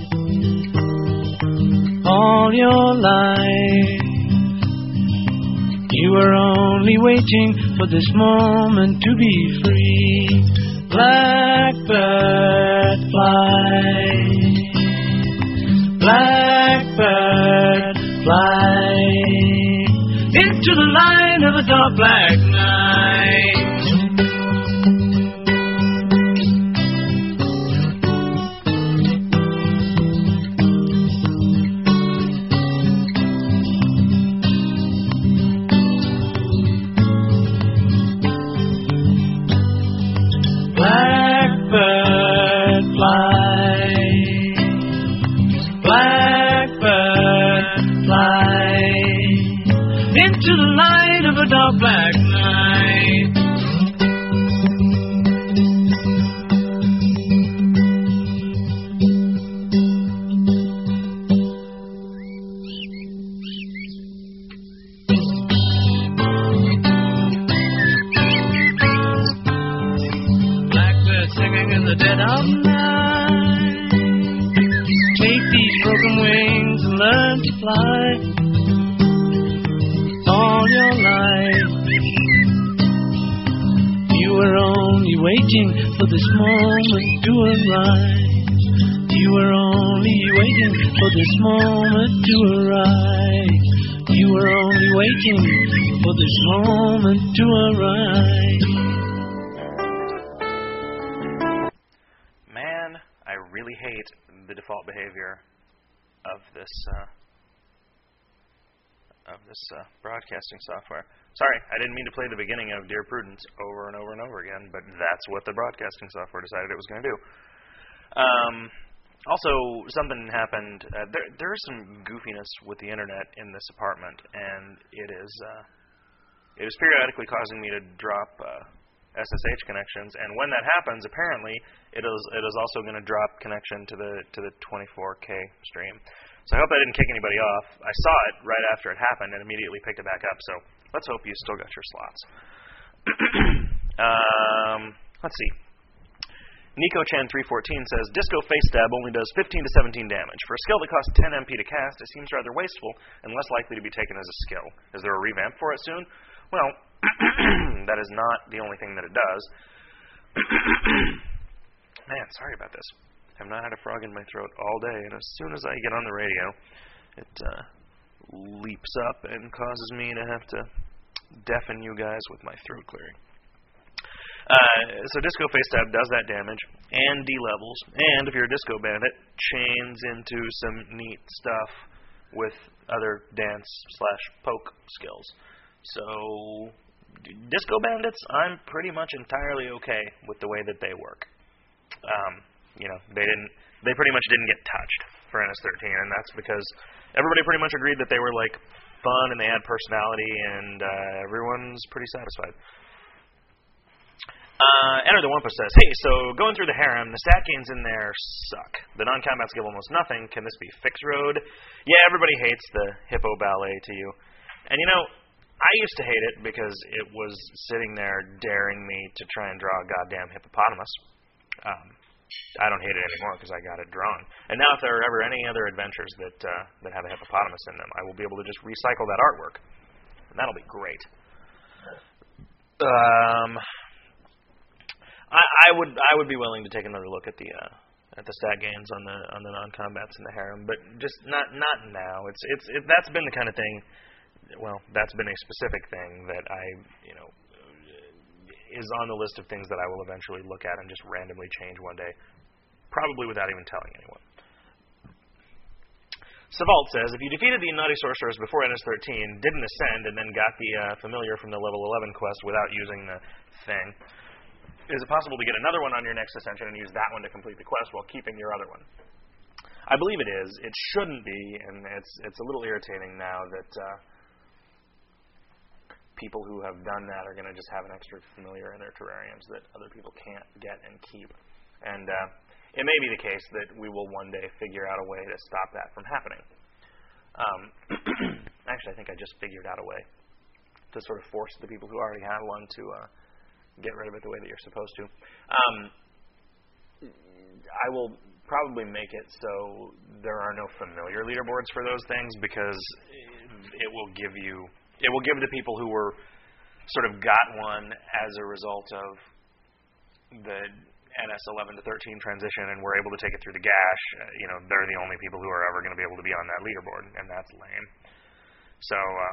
All your life you were only waiting for this moment to be free. Blackbird fly. Blackbird, fly into the light of a dark black night. Blackbird, fly. Blackbird, fly into the light of a dark black night. Blackbird singing in the dead of night. Take these broken wings and learn to fly. All your life, you were only waiting for this moment to arise. You were only waiting for this moment to arise. You were only waiting for this moment to arise. Man, I really hate the default behavior of this uh, of this uh, broadcasting software. Sorry, I didn't mean to play the beginning of Dear Prudence over and over and over again, but that's what the broadcasting software decided it was going to do. Um, also, something happened. Uh, there, there is some goofiness with the internet in this apartment, and it is uh, it is periodically causing me to drop uh, S S H connections. And when that happens, apparently, it is it is also going to drop connection to the to the twenty-four K stream. So I hope that didn't kick anybody off. I saw it right after it happened and immediately picked it back up. So let's hope you still got your slots. um, let's see. Nico Chan three fourteen says, Disco Face Stab only does fifteen to seventeen damage. For a skill that costs ten M P to cast, it seems rather wasteful and less likely to be taken as a skill. Is there a revamp for it soon? Well, that is not the only thing that it does. Man, sorry about this. I've not had a frog in my throat all day, and as soon as I get on the radio, it uh, leaps up and causes me to have to deafen you guys with my throat clearing. Uh, so Disco Face Stab does that damage, and D-levels, and if you're a Disco Bandit, chains into some neat stuff with other dance slash poke skills. So, Disco Bandits, I'm pretty much entirely okay with the way that they work. Um, you know, they didn't, they pretty much didn't get touched for N S thirteen, and that's because everybody pretty much agreed that they were, like, fun and they had personality, and uh, everyone's pretty satisfied. Uh, Enter the Wumpus says, hey, so going through the harem, the stat gains in there suck. The non-combats give almost nothing. Can this be Fix Road? Yeah, everybody hates the hippo ballet to you. And you know, I used to hate it because it was sitting there daring me to try and draw a goddamn hippopotamus. Um, I don't hate it anymore because I got it drawn. And now if there are ever any other adventures that uh, that have a hippopotamus in them, I will be able to just recycle that artwork. And that'll be great. Um... I, I would I would be willing to take another look at the uh, at the stat gains on the on the non-combats in the harem, but just not not now. It's it's it, that's been the kind of thing. Well, that's been a specific thing that I you know is on the list of things that I will eventually look at and just randomly change one day, probably without even telling anyone. Savalt says, if you defeated the Naughty Sorcerers before N S thirteen, didn't ascend, and then got the uh, familiar from the level eleven quest without using the thing. Is it possible to get another one on your next ascension and use that one to complete the quest while keeping your other one? I believe it is. It shouldn't be, and it's it's a little irritating now that uh, people who have done that are going to just have an extra familiar in their terrariums that other people can't get and keep. And uh, it may be the case that we will one day figure out a way to stop that from happening. Um, actually, I think I just figured out a way to sort of force the people who already have one to... Uh, get rid of it the way that you're supposed to. Um, I will probably make it so there are no familiar leaderboards for those things because it will give you, it will give the people who were sort of got one as a result of the N S eleven to thirteen transition and were able to take it through the gash, uh, you know, they're the only people who are ever going to be able to be on that leaderboard, and that's lame. So, uh,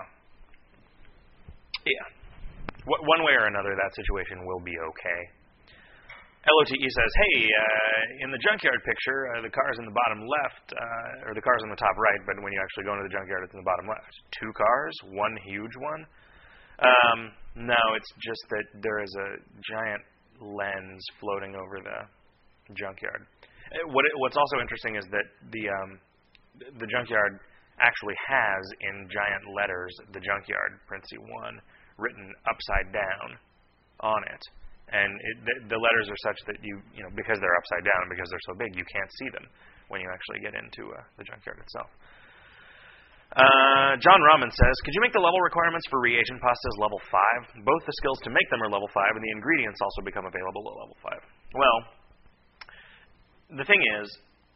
yeah. W- one way or another, that situation will be okay. L O T E says, hey, uh, in the junkyard picture, uh, the car's in the bottom left, uh, or the car's in the top right, but when you actually go into the junkyard, it's in the bottom left. Two cars, one huge one. Um, no, it's just that there is a giant lens floating over the junkyard. What it, what's also interesting is that the um, the junkyard actually has in giant letters the junkyard, parenthesis one, written upside down on it. And it, the, the letters are such that you, you know, because they're upside down and because they're so big, you can't see them when you actually get into uh, the junkyard itself. Uh, John Rahman says, could you make the level requirements for reagent pastas level five? Both the skills to make them are level five, and the ingredients also become available at level five. Well, the thing is,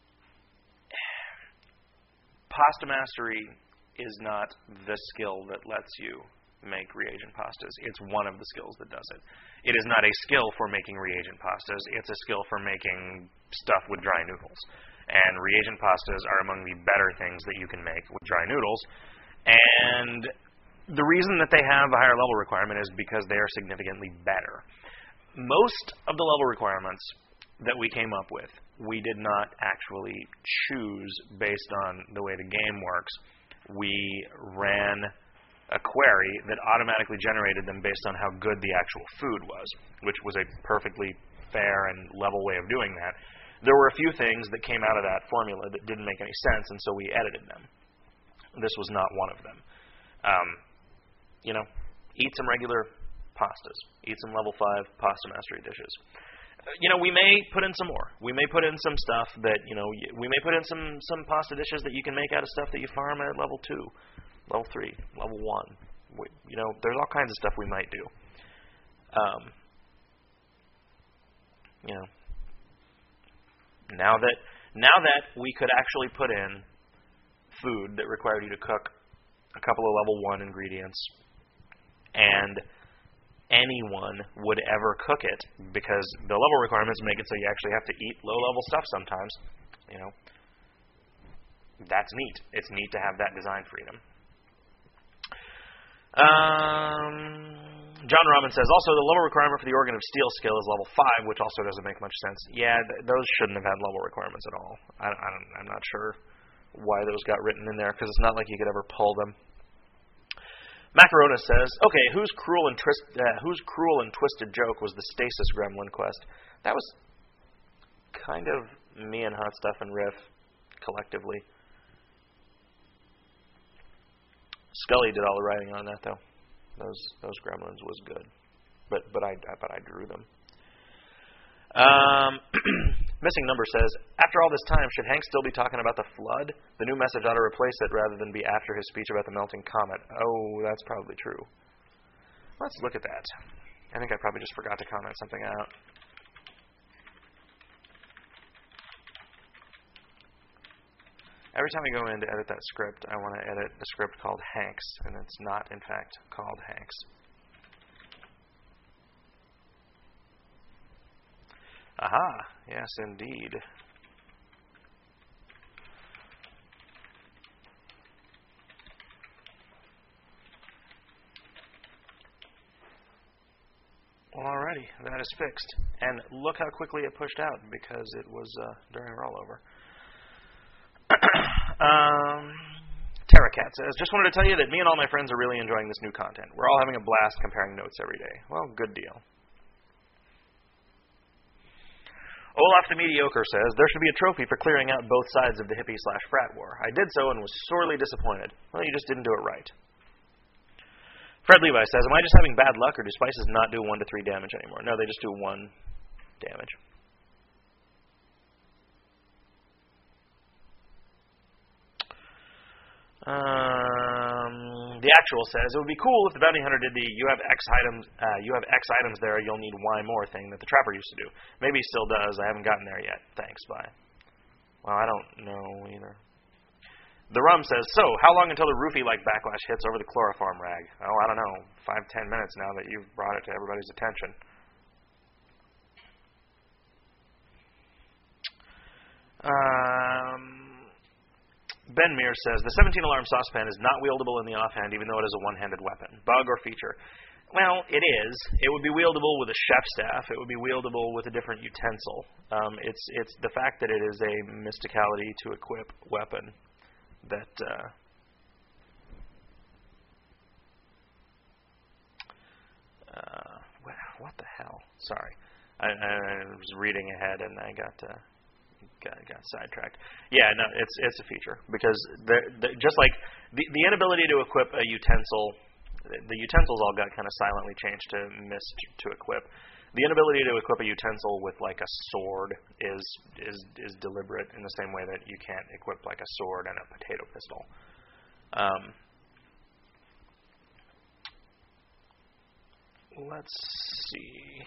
pasta mastery is not the skill that lets you make reagent pastas. It's one of the skills that does it. It is not a skill for making reagent pastas. It's a skill for making stuff with dry noodles. And reagent pastas are among the better things that you can make with dry noodles. And the reason that they have a higher level requirement is because they are significantly better. Most of the level requirements that we came up with, we did not actually choose based on the way the game works. We ran a query that automatically generated them based on how good the actual food was, which was a perfectly fair and level way of doing that. There were a few things that came out of that formula that didn't make any sense, and so we edited them. This was not one of them. Um, you know, eat some regular pastas. Eat some level five pasta mastery dishes. Uh, you know, we may put in some more. We may put in some stuff that, you know, we may put in some, some pasta dishes that you can make out of stuff that you farm at level two, level three, level one. We, you know, there's all kinds of stuff we might do. Um, you know, now that now that we could actually put in food that required you to cook a couple of level one ingredients, and anyone would ever cook it, because the level requirements make it so you actually have to eat low-level stuff sometimes. You know, that's neat. It's neat to have that design freedom. Um, John Rahman says, also, the level requirement for the Organ of Steel skill is level five, which also doesn't make much sense. Yeah, th- those shouldn't have had level requirements at all. I, I don't, I'm not sure why those got written in there, because it's not like you could ever pull them. Macarona says, okay, whose cruel and twist, uh, whose cruel and twisted joke was the Stasis Gremlin quest? That was kind of me and Hot Stuff and Riff collectively. Scully did all the writing on that, though. Those those gremlins was good, but but I but I drew them. Um, Missing Number says, after all this time, should Hank still be talking about the flood? The new message ought to replace it rather than be after his speech about the melting comet. Oh, that's probably true. Let's look at that. I think I probably just forgot to comment something out. Every time I go in to edit that script, I want to edit a script called Hanks, and it's not, in fact, called Hanks. Aha, yes, indeed. Well, alrighty, that is fixed. And look how quickly it pushed out, because it was uh, during rollover. um, Terracat says, just wanted to tell you that me and all my friends are really enjoying this new content. We're all having a blast comparing notes every day. Well, good deal. Olaf the Mediocre says, there should be a trophy for clearing out both sides of the hippie slash frat war. I did so and was sorely disappointed. Well, you just didn't do it right. Fred Levi says, am I just having bad luck, or do spices not do one to three damage anymore? No, they just do one damage. Um, the Actual says, it would be cool if the bounty hunter did the you have X items uh, you have X items there, you'll need Y more thing that the trapper used to do. Maybe he still does. I haven't gotten there yet. Thanks, bye. Well, I don't know either. The Rum says, so, how long until the roofie-like backlash hits over the chloroform rag? Oh, I don't know. Five, ten minutes now that you've brought it to everybody's attention. Um, Ben Mears says, the seventeen alarm saucepan is not wieldable in the offhand, even though it is a one-handed weapon. Bug or feature? Well, it is. It would be wieldable with a chef staff. It would be wieldable with a different utensil. Um, it's it's the fact that it is a mysticality to equip weapon that uh, uh, what the hell? Sorry, I, I was reading ahead and I got uh, got, got sidetracked. Yeah, no, it's it's a feature because the, the, just like the the inability to equip a utensil. The utensils all got kind of silently changed to mist to equip. The inability to equip a utensil with like a sword is is is deliberate in the same way that you can't equip like a sword and a potato pistol. Um, let's see.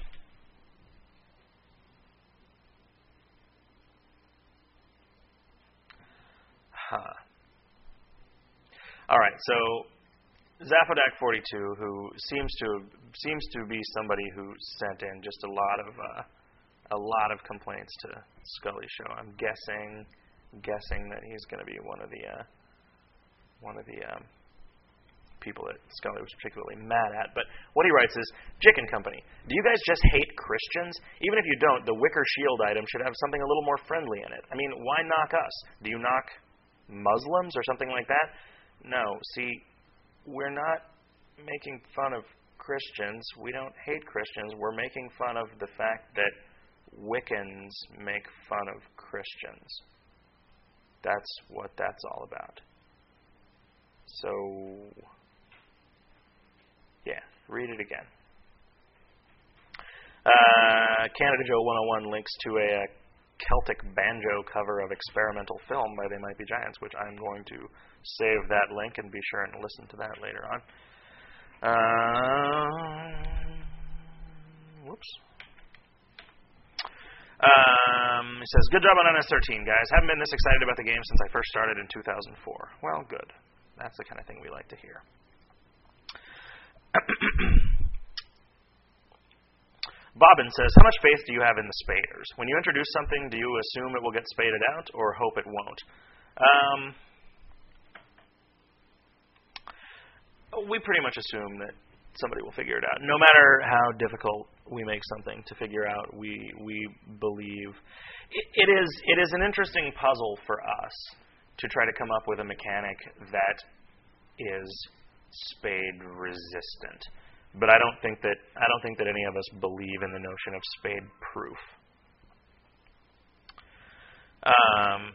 Huh. All right, so. Zaphodak forty-two, who seems to seems to be somebody who sent in just a lot of uh, a lot of complaints to Scully Show. I'm guessing guessing that he's going to be one of the uh, one of the um, people that Scully was particularly mad at. But what he writes is, Jick and Company, do you guys just hate Christians? Even if you don't, the wicker shield item should have something a little more friendly in it. I mean, why knock us? Do you knock Muslims or something like that? No. See. We're not making fun of Christians. We don't hate Christians. We're making fun of the fact that Wiccans make fun of Christians. That's what that's all about. So, yeah, read it again. Uh, Canada Joe one oh one links to a, a Celtic banjo cover of Experimental Film by They Might Be Giants, which I'm going to save that link and be sure and listen to that later on. Um, whoops. Um, he says, good job on N S thirteen, guys. Haven't been this excited about the game since I first started in two thousand four. Well, good. That's the kind of thing we like to hear. Bobbin says, how much faith do you have in the spaders? When you introduce something, do you assume it will get spaded out or hope it won't? Um, we pretty much assume that somebody will figure it out. No matter how difficult we make something to figure out, we we believe it, it is it is an interesting puzzle for us to try to come up with a mechanic that is spade resistant. But I don't think that I don't think that any of us believe in the notion of spade proof. Um,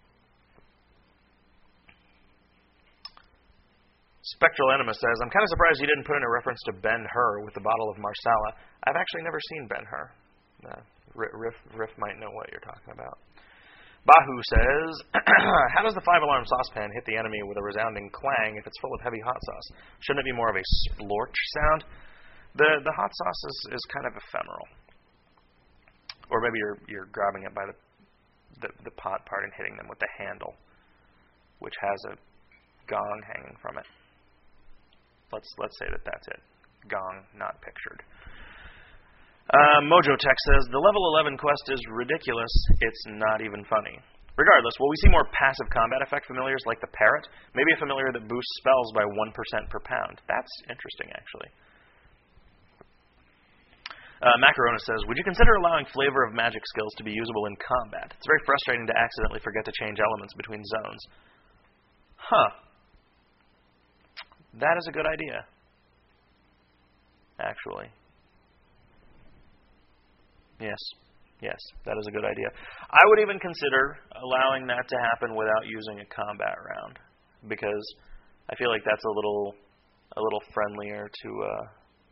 Spectral Enema says, I'm kind of surprised you didn't put in a reference to Ben-Hur with the bottle of Marsala. I've actually never seen Ben-Hur. Uh, Riff, Riff might know what you're talking about. Bahu says, how does the five-alarm saucepan hit the enemy with a resounding clang if it's full of heavy hot sauce? Shouldn't it be more of a splorch sound? The the hot sauce is, is kind of ephemeral. Or maybe you're you're grabbing it by the, the the pot part and hitting them with the handle, which has a gong hanging from it. Let's let's say that that's it. Gong, not pictured. Uh, Mojo Tech says, the level eleven quest is ridiculous. It's not even funny. Regardless, will we see more passive combat effect familiars like the Parrot? Maybe a familiar that boosts spells by one percent per pound. That's interesting, actually. Uh, Macarona says, would you consider allowing flavor of magic skills to be usable in combat? It's very frustrating to accidentally forget to change elements between zones. Huh. That is a good idea. Actually. Yes, yes, that is a good idea. I would even consider allowing that to happen without using a combat round, because I feel like that's a little, a little friendlier to, uh,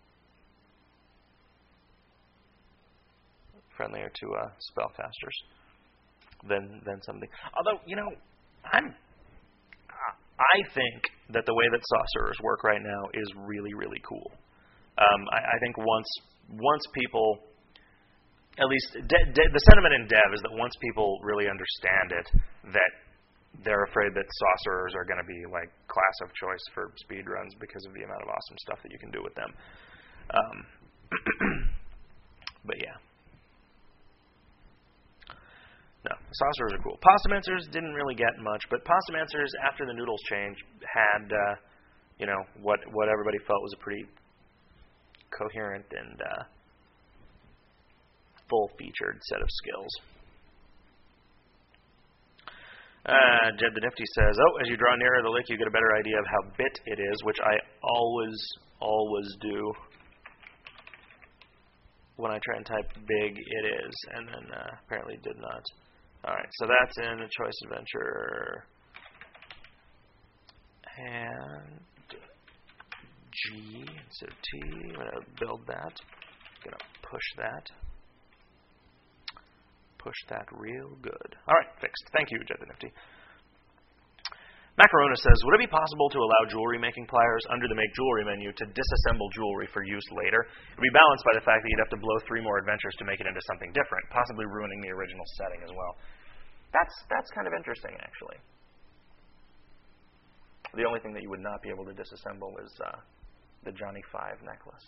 friendlier to uh, spellcasters than than something. Although, you know, I'm, I think that the way that sorcerers work right now is really, really cool. Um, I, I think once once people At least, de- de- the sentiment in dev is that once people really understand it, that they're afraid that sorcerers are going to be like class of choice for speedruns because of the amount of awesome stuff that you can do with them. Um, but yeah. No, saucers are cool. Pastamancers didn't really get much, but Pastamancers, after the noodles change, had, uh, you know, what what everybody felt was a pretty coherent and uh, full-featured set of skills. Uh, Jed the Nifty says, oh, as you draw nearer the lake, you get a better idea of how bit it is, which I always, always do when I try and type big it is, and then uh, apparently did not. All right, so that's in a choice adventure. And G instead of T. I'm going to build that. I'm going to push that. Push that real good. All right, fixed. Thank you, Jed the Nifty. Macarona says, would it be possible to allow jewelry-making pliers under the Make Jewelry menu to disassemble jewelry for use later? It would be balanced by the fact that you'd have to blow three more adventures to make it into something different, possibly ruining the original setting as well. That's that's kind of interesting, actually. The only thing that you would not be able to disassemble is uh, the Johnny Five necklace.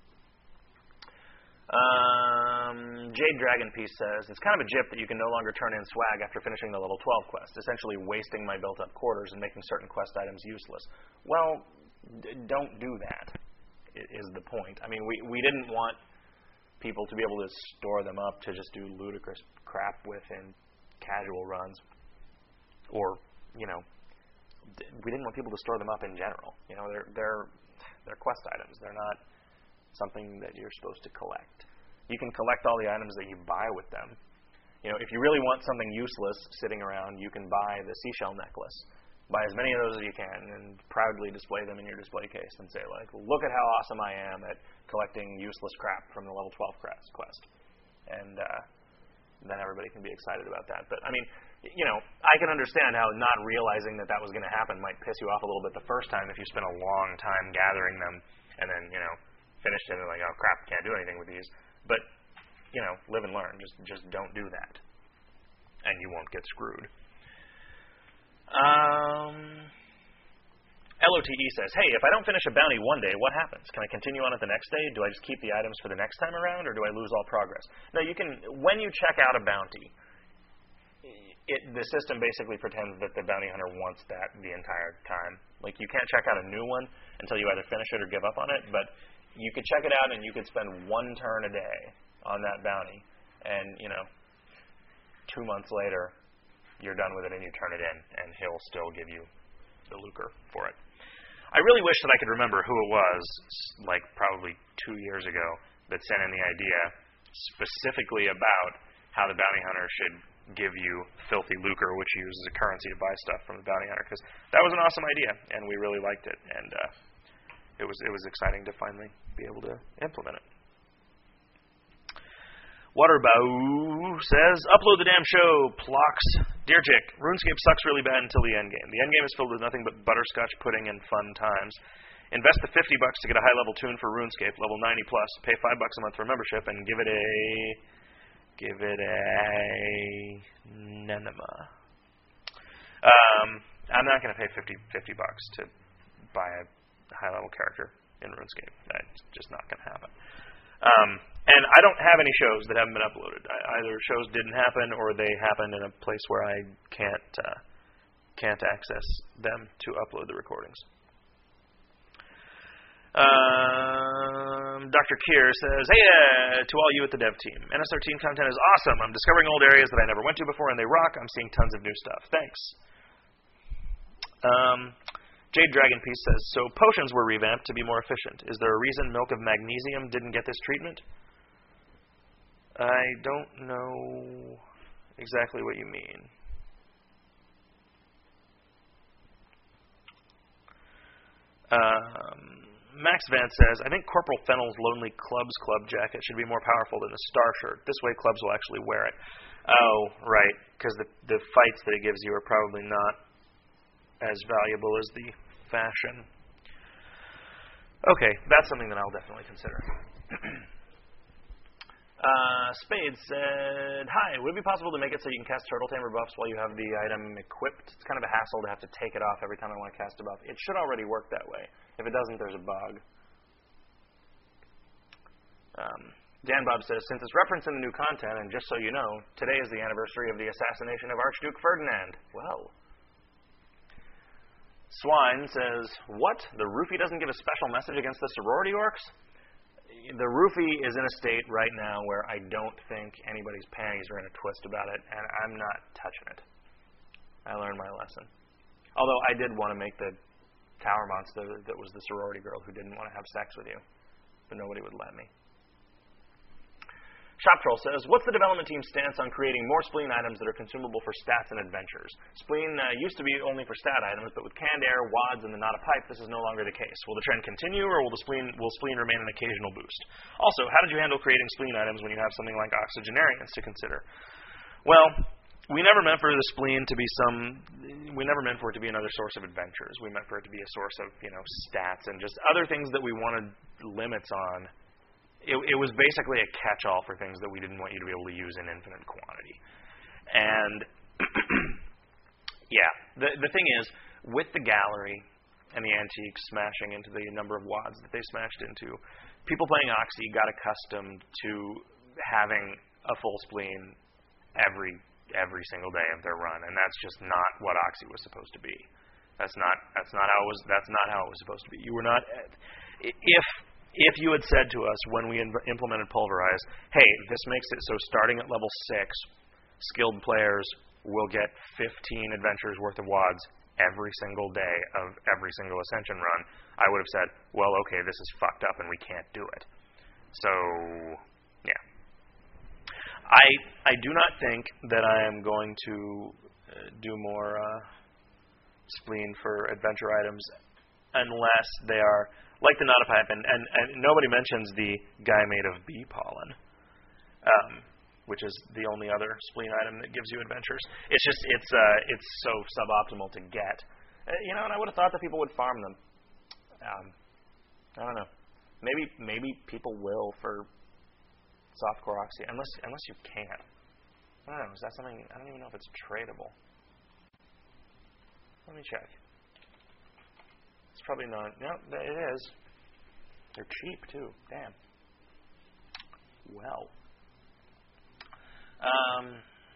Um, Jade Dragon Piece says, it's kind of a jip that you can no longer turn in swag after finishing the level twelve quest, essentially wasting my built-up quarters and making certain quest items useless. Well, d- don't do that, is the point. I mean, we, we didn't want people to be able to store them up to just do ludicrous crap with in casual runs. Or, you know, d- we didn't want people to store them up in general. You know, they're, they're, they're quest items. They're not something that you're supposed to collect. You can collect all the items that you buy with them. You know, if you really want something useless sitting around, you can buy the seashell necklace. Buy as many of those as you can and proudly display them in your display case and say, like, look at how awesome I am at collecting useless crap from the level twelve quest. And uh, then everybody can be excited about that. But, I mean, you know, I can understand how not realizing that that was going to happen might piss you off a little bit the first time if you spent a long time gathering them and then, you know, finished it and like, oh crap, can't do anything with these. But, you know, live and learn. Just just don't do that. And you won't get screwed. Um, L O T E says, hey, if I don't finish a bounty one day, what happens? Can I continue on it the next day? Do I just keep the items for the next time around, or do I lose all progress? No, you can, when you check out a bounty, it, the system basically pretends that the bounty hunter wants that the entire time. Like, you can't check out a new one until you either finish it or give up on it, but you could check it out and you could spend one turn a day on that bounty, and, you know, two months later, you're done with it and you turn it in, and he'll still give you the lucre for it. I really wish that I could remember who it was, like probably two years ago, that sent in the idea specifically about how the bounty hunter should give you filthy lucre, which you use as a currency to buy stuff from the bounty hunter, because that was an awesome idea, and we really liked it, and uh, it was it was exciting to finally be able to implement it. Waterbow says, upload the damn show, Plox. Dear Jick, RuneScape sucks really bad until the endgame. The endgame is filled with nothing but butterscotch pudding and fun times. Invest the fifty bucks to get a high-level tune for RuneScape, level ninety plus. Pay five bucks a month for membership, and give it a... Give it a... Nenema. Um, I'm not going to pay fifty, fifty bucks to buy a high-level character in RuneScape. That's just not going to happen. Um, and I don't have any shows that haven't been uploaded. I, either shows didn't happen or they happened in a place where I can't uh, can't access them to upload the recordings. Um, Doctor Kier says, hey, uh, to all you at the dev team, N S thirteen content is awesome. I'm discovering old areas that I never went to before, and they rock. I'm seeing tons of new stuff. Thanks. Um... Jade Dragon Piece says, so potions were revamped to be more efficient. Is there a reason Milk of Magnesium didn't get this treatment? I don't know exactly what you mean. Um, Max Vance says, I think Corporal Fennel's Lonely Clubs club jacket should be more powerful than the Star shirt. This way clubs will actually wear it. Oh, right, because the, the fights that it gives you are probably not as valuable as the fashion. Okay, that's something that I'll definitely consider. uh, Spade said, hi, would it be possible to make it so you can cast Turtle Tamer buffs while you have the item equipped? It's kind of a hassle to have to take it off every time I want to cast a buff. It should already work that way. If it doesn't, there's a bug. Um, Dan Bob says, since it's referenced in the new content, and just so you know, today is the anniversary of the assassination of Archduke Ferdinand. Well. Swine says, what? The roofie doesn't give a special message against the sorority orcs? The roofie is in a state right now where I don't think anybody's panties are in a twist about it, and I'm not touching it. I learned my lesson. Although I did want to make the tower monster that was the sorority girl who didn't want to have sex with you, but nobody would let me. Shop Troll says, what's the development team's stance on creating more spleen items that are consumable for stats and adventures? Spleen uh, used to be only for stat items, but with canned air, wads, and the not a pipe, this is no longer the case. Will the trend continue, or will the spleen will spleen remain an occasional boost? Also, how did you handle creating spleen items when you have something like oxygenarians to consider? Well, we never meant for the spleen to be some. We never meant for it to be another source of adventures. We meant for it to be a source of, you know, stats and just other things that we wanted limits on. It, it was basically a catch-all for things that we didn't want you to be able to use in infinite quantity. And, yeah, the the thing is, with the gallery and the antiques smashing into the number of wads that they smashed into, people playing Oxy got accustomed to having a full spleen every every single day of their run, and that's just not what Oxy was supposed to be. That's not that's not how it was that's not how it was supposed to be. You were not if If you had said to us when we inv- implemented Pulverize, hey, this makes it so starting at level six, skilled players will get fifteen adventures worth of wads every single day of every single Ascension run, I would have said, well, okay, this is fucked up and we can't do it. So, yeah. I I do not think that I am going to uh, do more uh, spleen for adventure items unless they are like the Notopipe, and, and, and nobody mentions the guy made of bee pollen, um, which is the only other spleen item that gives you adventures. It's just, it's uh, it's so suboptimal to get. Uh, you know, and I would have thought that people would farm them. Um, I don't know. Maybe maybe people will for softcore Oxy, unless unless you can. I don't know. Is that something? I don't even know if it's tradable. Let me check. It's probably not. No, it is. They're cheap, too. Damn. Well. Um,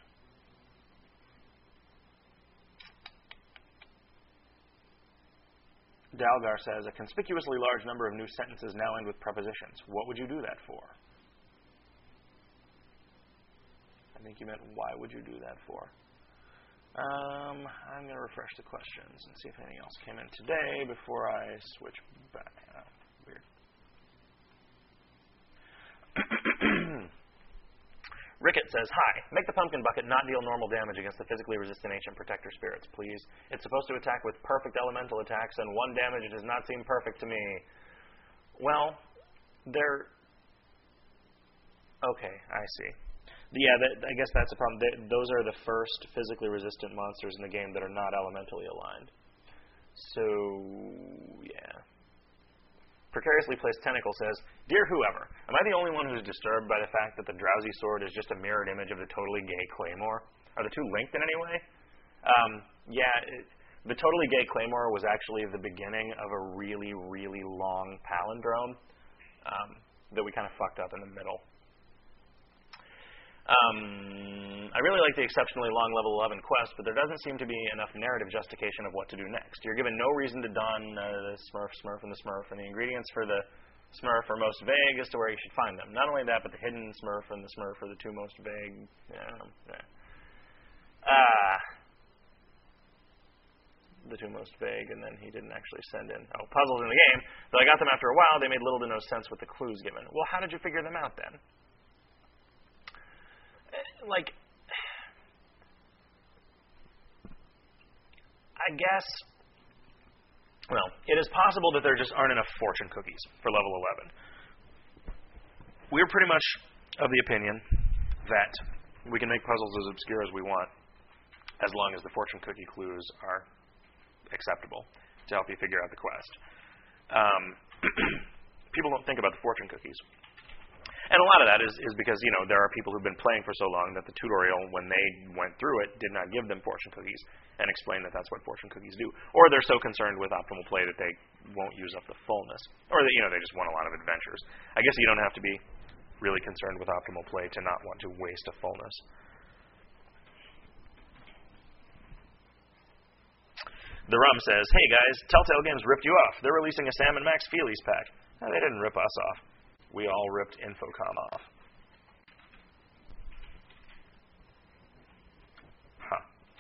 Dalgar says, a conspicuously large number of new sentences now end with prepositions. What would you do that for? I think you meant, why would you do that for? Um, I'm going to refresh the questions and see if anything else came in today before I switch back. Oh, weird. Rickett says, hi, make the pumpkin bucket not deal normal damage against the physically resistant ancient protector spirits, please. It's supposed to attack with perfect elemental attacks, and one damage does not seem perfect to me. Well, they're... Okay, I see. Yeah, that, I guess that's a problem. They, those are the first physically resistant monsters in the game that are not elementally aligned. So, yeah. Precariously Placed Tentacle says, Dear whoever, am I the only one who's disturbed by the fact that the Drowsy Sword is just a mirrored image of the totally gay Claymore? Are the two linked in any way? Um, yeah, it, the totally gay Claymore was actually the beginning of a really, really long palindrome um, that we kind of fucked up in the middle. Um, I really like the exceptionally long level eleven quest, but there doesn't seem to be enough narrative justification of what to do next. You're given no reason to don uh, the Smurf, Smurf, and the Smurf, and the ingredients for the Smurf are most vague as to where you should find them. Not only that, but the hidden Smurf and the Smurf are the two most vague. Yeah, I don't know. Yeah. Ah. The two most vague, and then he didn't actually send in, oh, puzzles in the game. Though I got them after a while, they made little to no sense with the clues given. Well, how did you figure them out then? Like, I guess, well, it is possible that there just aren't enough fortune cookies for level eleven. We're pretty much of the opinion that we can make puzzles as obscure as we want, as long as the fortune cookie clues are acceptable to help you figure out the quest. Um, people don't think about the fortune cookies. And a lot of that is, is because, you know, there are people who've been playing for so long that the tutorial, when they went through it, did not give them fortune cookies and explain that that's what fortune cookies do. Or they're so concerned with optimal play that they won't use up the fullness. Or that, you know, they just want a lot of adventures. I guess you don't have to be really concerned with optimal play to not want to waste a fullness. The Rum says, hey guys, Telltale Games ripped you off. They're releasing a Sam and Max Feelies pack. No, they didn't rip us off. We all ripped Infocom off. Huh.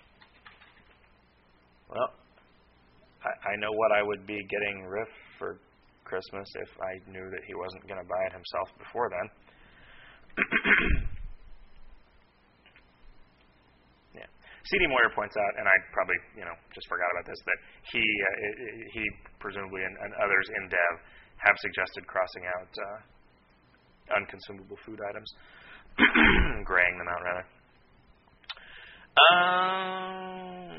Well, I, I know what I would be getting Riff for Christmas if I knew that he wasn't going to buy it himself before then. Yeah. C D Moyer points out, and I probably, you know, just forgot about this, that he, uh, he presumably and, and others in dev have suggested crossing out uh, unconsumable food items, graying them out rather. Um,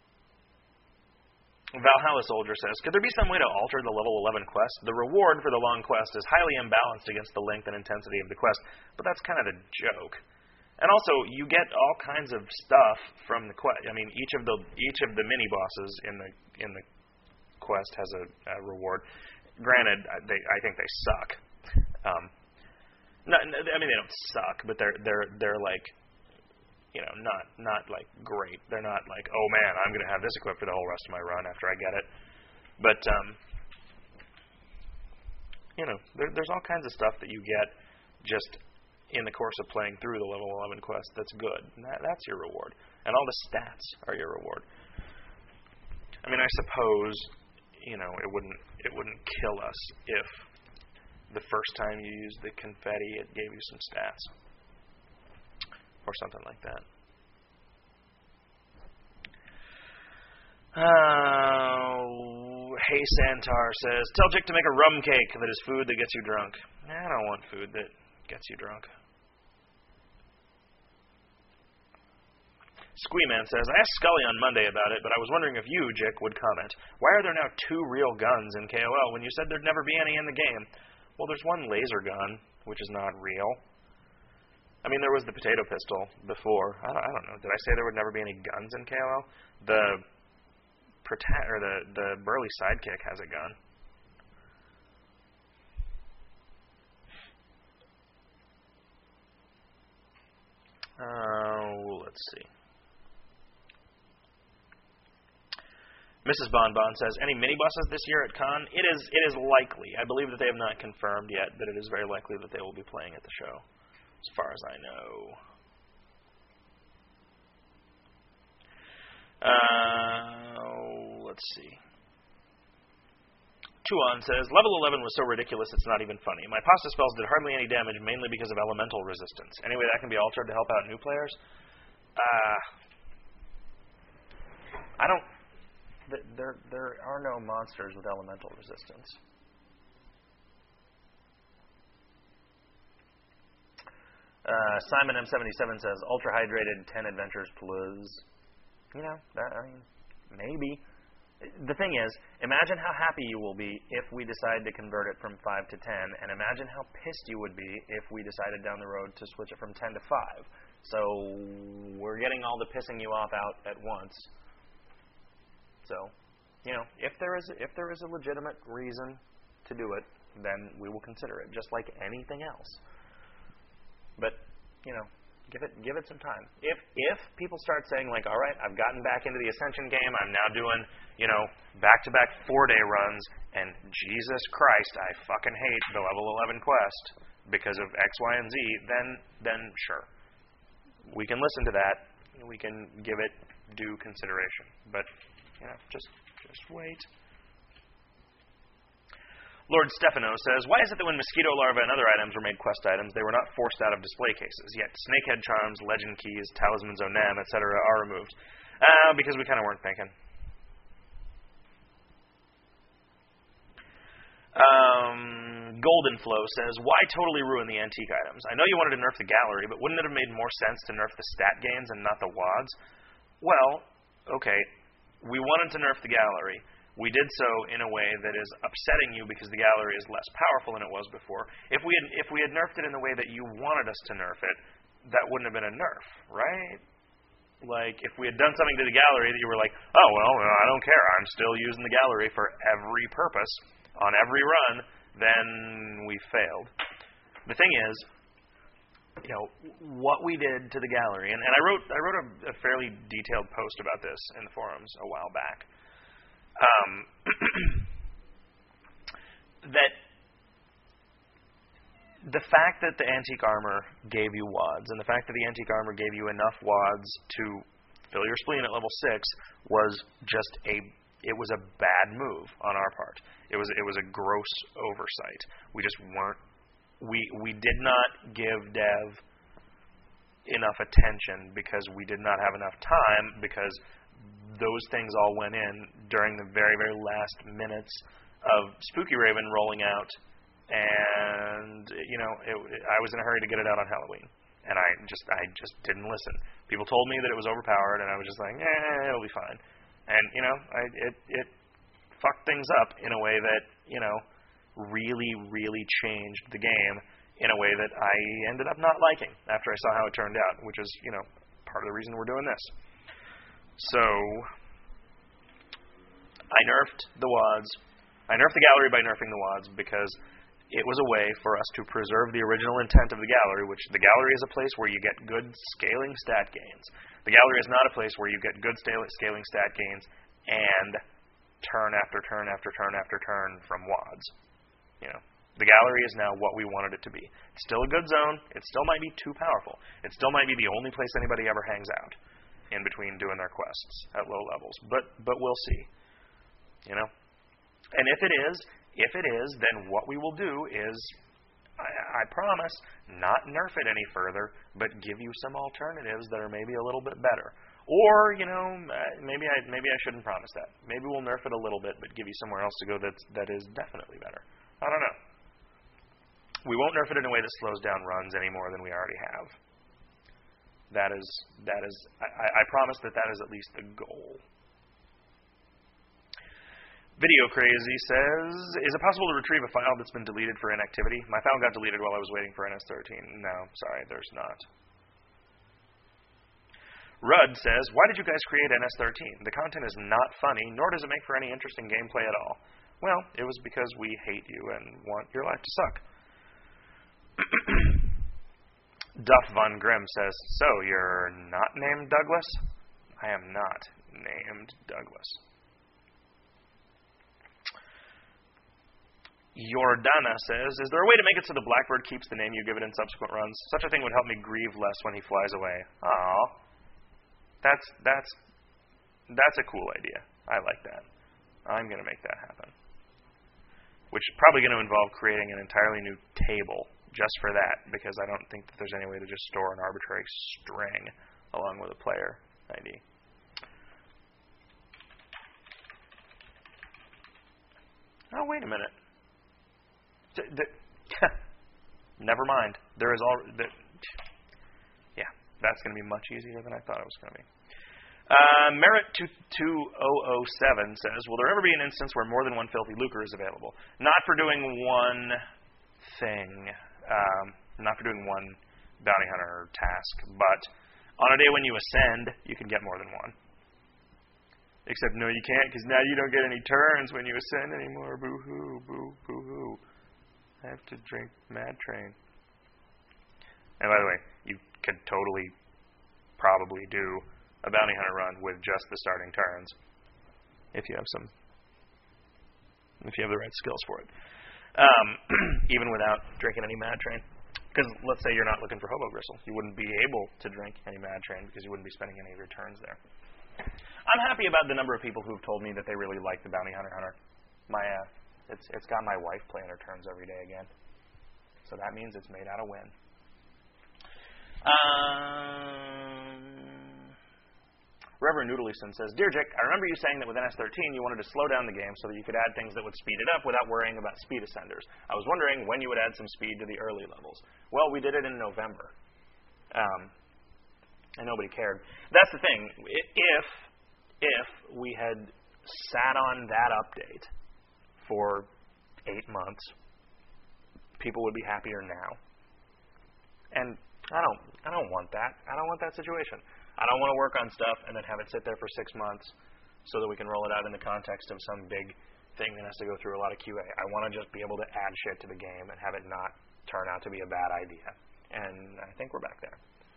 Valhalla Soldier says, could there be some way to alter the level eleven quest? The reward for the long quest is highly imbalanced against the length and intensity of the quest, but that's kind of the joke. And also, you get all kinds of stuff from the quest. I mean, each of the each of the mini bosses in the in the quest has a, a reward. Granted, they, I think they suck. Um, not, I mean, they don't suck, but they're they're they're like, you know, not not like great. They're not like, oh man, I'm going to have this equipped for the whole rest of my run after I get it. But um, you know, there, there's all kinds of stuff that you get just in the course of playing through the level eleven quest that's good. And that, that's your reward, and all the stats are your reward. I mean, I suppose, you know, it wouldn't it wouldn't kill us if the first time you used the confetti, it gave you some stats or something like that. Uh, hey Santar says, tell Jick to make a rum cake that is food that gets you drunk. I don't want food that gets you drunk. Squeeman says, I asked Scully on Monday about it, but I was wondering if you, Jick, would comment. Why are there now two real guns in K O L when you said there'd never be any in the game? Well, there's one laser gun, which is not real. I mean, there was the potato pistol before. I don't, I don't know. Did I say there would never be any guns in K O L? The prota- or the, the burly sidekick has a gun. Uh, let's see. Missus Bonbon says, any mini-bosses this year at Con? It is it is likely. I believe that they have not confirmed yet, but it is very likely that they will be playing at the show, as far as I know. Uh, let's see. Tuan says, level eleven was so ridiculous it's not even funny. My pasta spells did hardly any damage, mainly because of elemental resistance. Anyway, that can be altered to help out new players? Uh, I don't... Th- there, there are no monsters with elemental resistance. Uh, Simon M seventy-seven says, ultra hydrated ten adventures plus. You know, that, I mean, maybe. The thing is, imagine how happy you will be if we decide to convert it from five to ten, and imagine how pissed you would be if we decided down the road to switch it from ten to five. So we're getting all the pissing you off out at once. So, you know, if there is if there is a legitimate reason to do it, then we will consider it, just like anything else. But, you know, give it give it some time. If if people start saying, like, all right, I've gotten back into the Ascension game, I'm now doing, you know, back-to-back four-day runs, and Jesus Christ, I fucking hate the level eleven quest because of X, Y, and Z, then then sure. We can listen to that. We can give it due consideration. But, you know, just just wait. Lord Stefano says, why is it that when mosquito larvae and other items were made quest items, they were not forced out of display cases, yet snakehead charms, legend keys, talismans onem, et cetera are removed? Uh, because we kind of weren't thinking. Um, Golden Flow says, why totally ruin the antique items? I know you wanted to nerf the gallery, but wouldn't it have made more sense to nerf the stat gains and not the W O Ds? Well, okay, we wanted to nerf the gallery. We did so in a way that is upsetting you because the gallery is less powerful than it was before. If we had, if we had nerfed it in the way that you wanted us to nerf it, that wouldn't have been a nerf, right? Like, if we had done something to the gallery that you were like, oh, well, I don't care, I'm still using the gallery for every purpose on every run, then we failed. The thing is, you know, what we did to the gallery, and, and I wrote I wrote a, a fairly detailed post about this in the forums a while back. Um, that the fact that the antique armor gave you W A Ds, and the fact that the antique armor gave you enough W A Ds to fill your spleen at level six was just a it was a bad move on our part. It was it was a gross oversight. We just weren't we we did not give Dev enough attention because we did not have enough time, because those things all went in during the very, very last minutes of Spooky Raven rolling out, and you know, it, I was in a hurry to get it out on Halloween, and I just, I just didn't listen. People told me that it was overpowered, and I was just like, eh, it'll be fine. And you know, I, it, it fucked things up in a way that, you know, really, really changed the game in a way that I ended up not liking after I saw how it turned out, which is, you know, part of the reason we're doing this. So I nerfed the W A Ds. I nerfed the gallery by nerfing the W A Ds because it was a way for us to preserve the original intent of the gallery, which the gallery is a place where you get good scaling stat gains. The gallery is not a place where you get good scaling stat gains and turn after turn after turn after turn from W A Ds. You know, the gallery is now what we wanted it to be. It's still a good zone. It still might be too powerful. It still might be the only place anybody ever hangs out in between doing their quests at low levels. But but we'll see. You know? And if it is, if it is, then what we will do is, I, I promise, not nerf it any further, but give you some alternatives that are maybe a little bit better. Or, you know, maybe I maybe I shouldn't promise that. Maybe we'll nerf it a little bit, but give you somewhere else to go that's, that is definitely better. I don't know. We won't nerf it in a way that slows down runs any more than we already have. That is, that is, I, I promise that that is at least the goal. Video Crazy says, is it possible to retrieve a file that's been deleted for inactivity? My file got deleted while I was waiting for N S thirteen. No, sorry, there's not. Rudd says, why did you guys create N S thirteen? The content is not funny, nor does it make for any interesting gameplay at all. Well, it was because we hate you and want your life to suck. Duff Von Grimm says, so you're not named Douglas? I am not named Douglas. Jordana says, is there a way to make it so the Blackbird keeps the name you give it in subsequent runs? Such a thing would help me grieve less when he flies away. Aw. That's, that's, that's a cool idea. I like that. I'm going to make that happen. Which is probably going to involve creating an entirely new table just for that, because I don't think that there's any way to just store an arbitrary string along with a player I D. Oh, wait a minute. D- d- Never mind. There is all. The, yeah, that's going to be much easier than I thought it was going to be. Uh, Merit two two zero zero seven says, will there ever be an instance where more than one filthy lucre is available? Not for doing one thing. Um, not for doing one bounty hunter task, but on a day when you ascend, you can get more than one. Except, no, you can't, because now you don't get any turns when you ascend anymore. Boo-hoo, boo, boo-hoo. I have to drink Mad Train. And by the way, you could totally probably do a bounty hunter run with just the starting turns, if you have some, if you have the right skills for it. Um, even without drinking any Mad Train. Because let's say you're not looking for Hobo Gristle. You wouldn't be able to drink any Mad Train because you wouldn't be spending any of your turns there. I'm happy about the number of people who've told me that they really like the Bounty Hunter Hunter. My, uh, it's it's got my wife playing her turns every day again. So that means it's made out of win. Um... Reverend Noodleson says, Dear Jick, I remember you saying that with N S thirteen you wanted to slow down the game so that you could add things that would speed it up without worrying about speed ascenders. I was wondering when you would add some speed to the early levels. Well, we did it in November. Um, and nobody cared. That's the thing. If, if we had sat on that update for eight months, people would be happier now. And I don't, I don't want that. I don't want that situation. I don't want to work on stuff and then have it sit there for six months so that we can roll it out in the context of some big thing that has to go through a lot of Q A. I want to just be able to add shit to the game and have it not turn out to be a bad idea. And I think we're back there.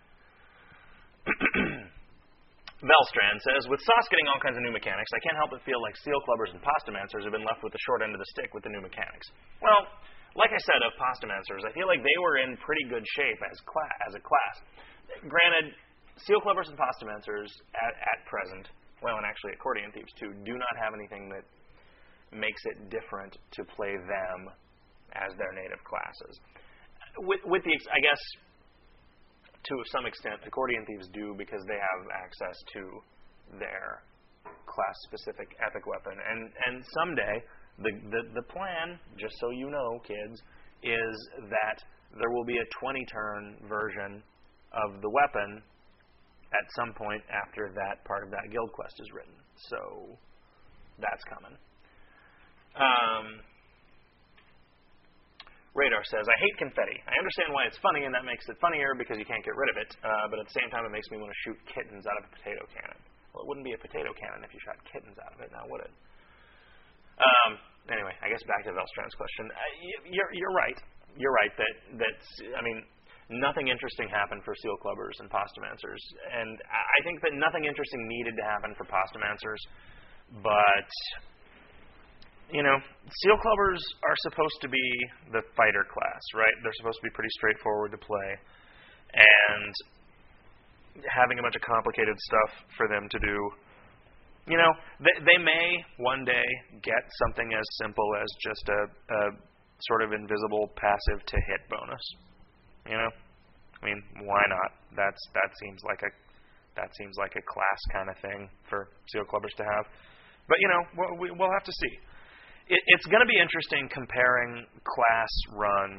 Velstrand says, with Sauce getting all kinds of new mechanics, I can't help but feel like Seal Clubbers and Postamancers have been left with the short end of the stick with the new mechanics. Well, like I said of Postamancers, I feel like they were in pretty good shape as, cla- as a class. Granted, Seal Clubbers and Postamancers at, at present, well, and actually Accordion Thieves too, do not have anything that makes it different to play them as their native classes. With, with the, I guess, to some extent, Accordion Thieves do because they have access to their class-specific epic weapon. And and someday, the, the, the plan, just so you know, kids, is that there will be a twenty-turn version of the weapon at some point after that part of that guild quest is written. So, that's coming. Um... Radar says, I hate confetti. I understand why it's funny, and that makes it funnier because you can't get rid of it, uh, but at the same time it makes me want to shoot kittens out of a potato cannon. Well, it wouldn't be a potato cannon if you shot kittens out of it, now would it? Um, anyway, I guess back to Velstrand's question. Uh, you're, you're right. You're right that, that, I mean, nothing interesting happened for Seal Clubbers and Postamancers, and I think that nothing interesting needed to happen for Postamancers, but... You know, Seal Clubbers are supposed to be the fighter class, right? They're supposed to be pretty straightforward to play. And having a bunch of complicated stuff for them to do, you know, they, they may one day get something as simple as just a, a sort of invisible passive to hit bonus. You know? I mean, why not? That's that seems like a that seems like a class kind of thing for Seal Clubbers to have. But, you know, we'll, we'll have to see. It, it's going to be interesting comparing class runs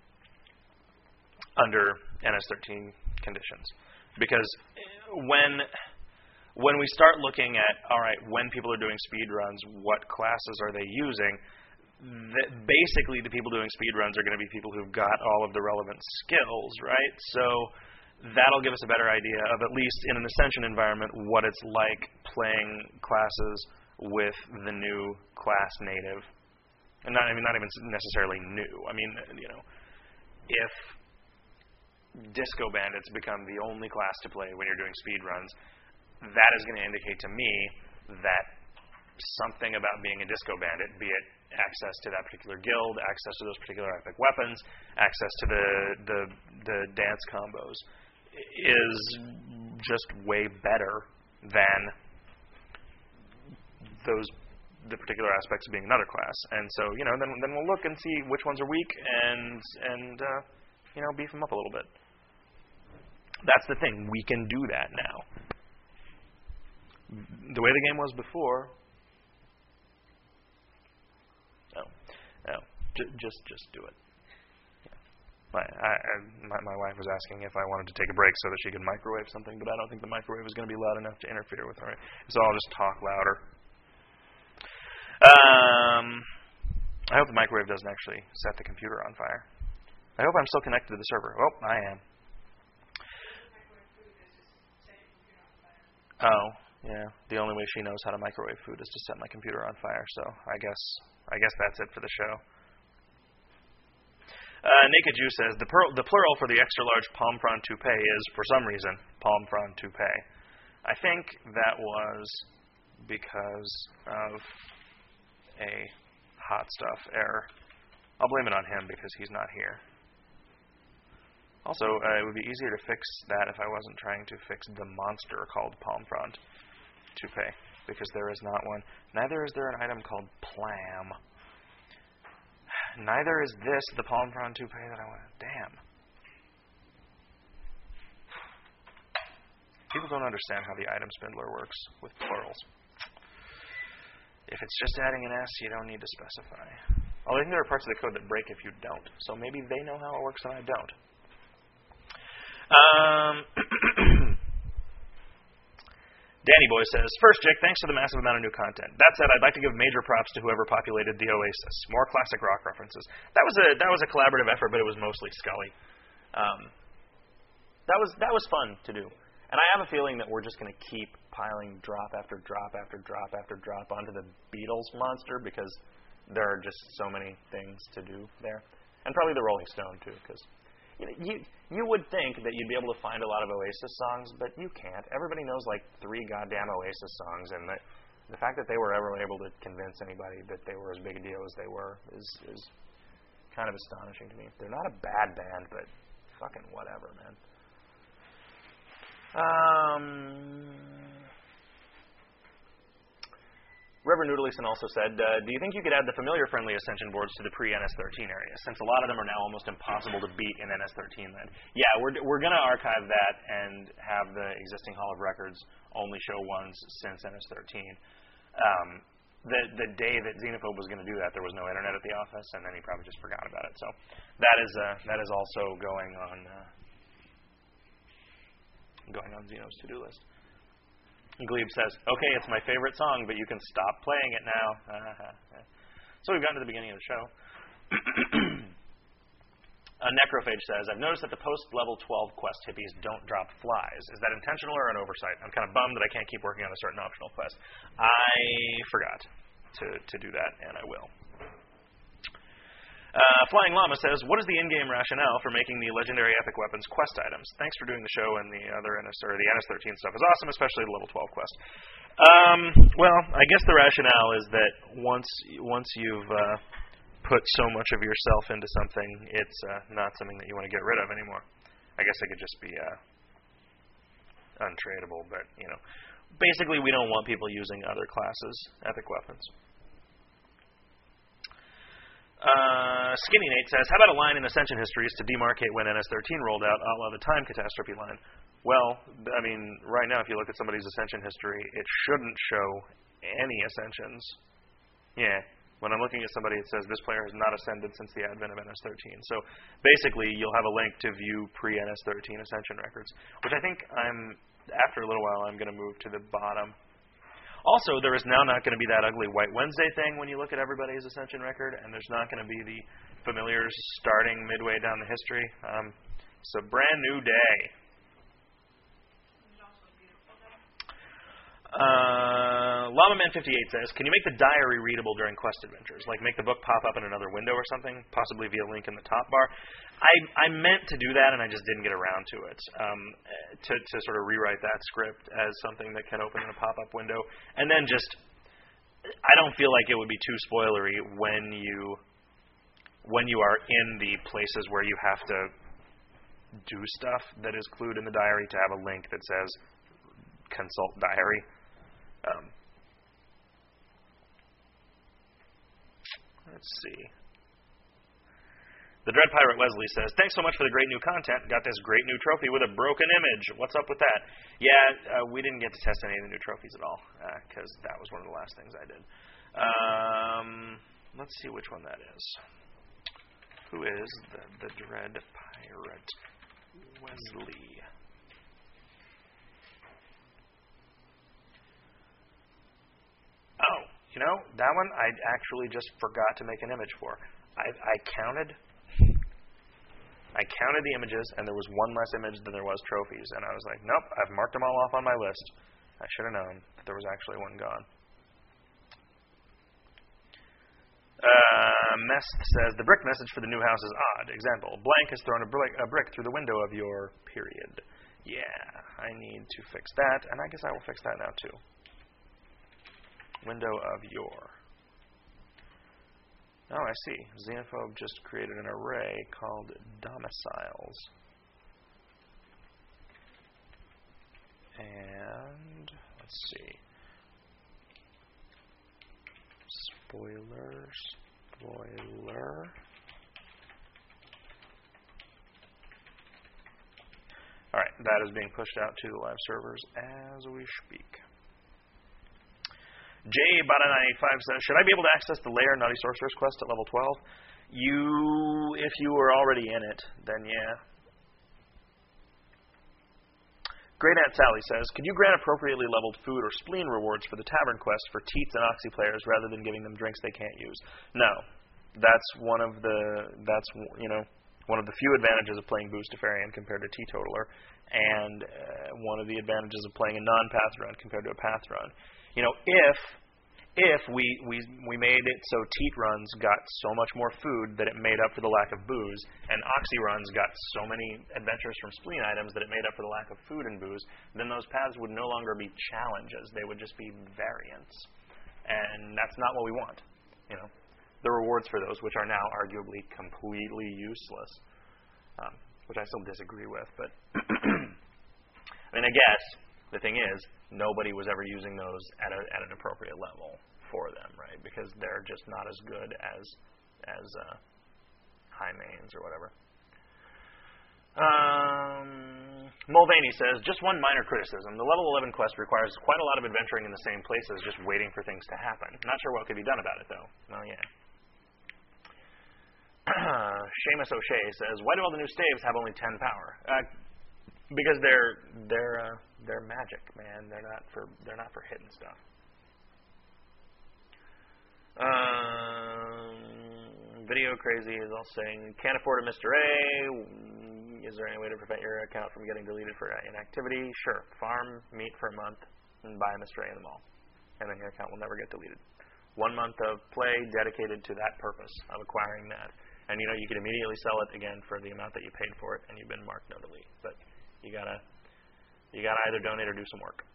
under N S thirteen conditions, because when when we start looking at, all right, when people are doing speed runs, what classes are they using? The, basically, the people doing speed runs are going to be people who've got all of the relevant skills, right? So that'll give us a better idea of, at least in an Ascension environment, what it's like playing classes with the new class native, and not I mean not even necessarily new. I mean, you know, if Disco Bandits become the only class to play when you're doing speed runs, that is going to indicate to me that something about being a Disco Bandit, be it access to that particular guild, access to those particular epic weapons, access to the the, the dance combos, is just way better than those the particular aspects of being another class. And so, you know, then then we'll look and see which ones are weak and and uh, you know, beef them up a little bit. That's the thing. We can do that now. The way the game was before. No, no, J- just just do it. Yeah. My, I, I, my my wife was asking if I wanted to take a break so that she could microwave something, but I don't think the microwave is going to be loud enough to interfere with her. So I'll just talk louder. Um, I hope the microwave doesn't actually set the computer on fire. I hope I'm still connected to the server. Oh, I am. Oh, yeah. The only way she knows how to microwave food is to set my computer on fire. So I guess I guess that's it for the show. Uh, Naked Jew says the, per- the plural for the extra large palm frond toupee is, for some reason, palm frond toupee. I think that was because of a hot stuff error. I'll blame it on him because he's not here. Also, uh, it would be easier to fix that if I wasn't trying to fix the monster called palm frond toupee, because there is not one. Neither is there an item called Plam. Neither is this the palm frond toupee that I want. Damn. People don't understand how the item spindler works with plurals. If it's just adding an S, you don't need to specify. Although I think there are parts of the code that break if you don't. So maybe they know how it works and I don't. Um, Danny Boy says, first, Jake, thanks for the massive amount of new content. That said, I'd like to give major props to whoever populated the Oasis. More classic rock references. That was a that was a collaborative effort, but it was mostly Scully. Um, that was that was fun to do. And I have a feeling that we're just going to keep piling drop after drop after drop after drop onto the Beatles monster, because there are just so many things to do there. And probably the Rolling Stone, too, because you know, you you would think that you'd be able to find a lot of Oasis songs, but you can't. Everybody knows like three goddamn Oasis songs, and the the fact that they were ever able to convince anybody that they were as big a deal as they were is is kind of astonishing to me. They're not a bad band, but fucking whatever, man. Um. Reverend Noodleson also said, uh, do you think you could add the familiar-friendly Ascension boards to the pre-N S thirteen area, since a lot of them are now almost impossible to beat in N S thirteen land? Yeah, we're, we're going to archive that and have the existing Hall of Records only show ones since N S thirteen. Um, the, the day that Xenophobe was going to do that, there was no internet at the office, and then he probably just forgot about it. So that is uh, that is also going on uh, going on Xeno's to-do list. Glebe says, okay, it's my favorite song, but you can stop playing it now. So we've gotten to the beginning of the show. uh, Necrophage says, I've noticed that the post-level twelve quest hippies don't drop flies. Is that intentional or an oversight? I'm kind of bummed that I can't keep working on a certain optional quest. I forgot to, to do that, and I will. Uh, Flying Llama says, what is the in-game rationale for making the legendary epic weapons quest items? Thanks for doing the show, and the other N S or the N S thirteen stuff is awesome, especially the level twelve quest. Um, well, I guess the rationale is that once once you've uh, put so much of yourself into something, it's uh, not something that you want to get rid of anymore. I guess it could just be uh, untradeable, but you know, basically we don't want people using other classes' epic weapons. Uh, Skinny Nate says, how about a line in Ascension histories to demarcate when N S thirteen rolled out, a la the Time Catastrophe line? Well, I mean, right now, if you look at somebody's Ascension history, it shouldn't show any Ascensions. Yeah, when I'm looking at somebody, it says this player has not ascended since the advent of N S thirteen. So basically, you'll have a link to view pre-N S thirteen Ascension records, which I think I'm, after a little while, I'm going to move to the bottom. Also, there is now not going to be that ugly White Wednesday thing when you look at everybody's Ascension record, and there's not going to be the familiars starting midway down the history. Um, it's a brand new day. Uh, Llama Man fifty-eight says, can you make the diary readable during quest adventures? Like make the book pop up in another window or something, possibly via link in the top bar? I, I meant to do that, and I just didn't get around to it, um, to, to sort of rewrite that script as something that can open in a pop-up window. And then just, I don't feel like it would be too spoilery when you, when you are in the places where you have to do stuff that is clued in the diary to have a link that says, consult diary. Um, let's see. The Dread Pirate Wesley says, thanks so much for the great new content. Got this great new trophy with a broken image. What's up with that? Yeah, uh, we didn't get to test any of the new trophies at all, because uh, that was one of the last things I did. Um, let's see which one that is. Who is the, the Dread Pirate Wesley? Oh, you know, that one I actually just forgot to make an image for. I, I counted... I counted the images, and there was one less image than there was trophies. And I was like, nope, I've marked them all off on my list. I should have known that there was actually one gone. Uh, Mest says, the brick message for the new house is odd. Example, blank has thrown a brick, a brick through the window of your period. Yeah, I need to fix that, and I guess I will fix that now too. Window of your. Oh, I see. Xenophobe just created an array called domiciles. And, let's see. Spoiler, spoiler. Alright, that is being pushed out to the live servers as we speak. J Bada ninety-five says, should I be able to access the Lair Naughty Sorcerer's quest at level twelve? You, if you were already in it, then yeah. Great Aunt Sally says, could you grant appropriately leveled food or spleen rewards for the Tavern quest for Teats and Oxy players rather than giving them drinks they can't use? No. That's one of the, that's, you know, one of the few advantages of playing Boostafarian compared to Teetotaler, and uh, one of the advantages of playing a non-path run compared to a path run. You know, if if we, we we made it so teat runs got so much more food that it made up for the lack of booze, and oxy runs got so many adventures from spleen items that it made up for the lack of food and booze, then those paths would no longer be challenges. They would just be variants. And that's not what we want. You know, the rewards for those, which are now arguably completely useless, um, which I still disagree with. But I mean, I guess the thing is, nobody was ever using those at, a, at an appropriate level for them, right? Because they're just not as good as as uh, high mains or whatever. Um, Mulvaney says, just one minor criticism. The level eleven quest requires quite a lot of adventuring in the same places, just waiting for things to happen. Not sure what could be done about it, though. Well, yeah. Seamus O'Shea says, why do all the new staves have only ten power? Uh, because they're they're uh, they're magic, man. They're not for they're not for hitting stuff. Um, Video Crazy is also saying, can't afford a Mister A. Is there any way to prevent your account from getting deleted for inactivity? Sure. Farm meat for a month and buy a Mister A in the mall. And then your account will never get deleted. One month of play dedicated to that purpose of acquiring that. And, you know, you can immediately sell it again for the amount that you paid for it, and you've been marked no delete. But you gotta, you gotta either donate or do some work.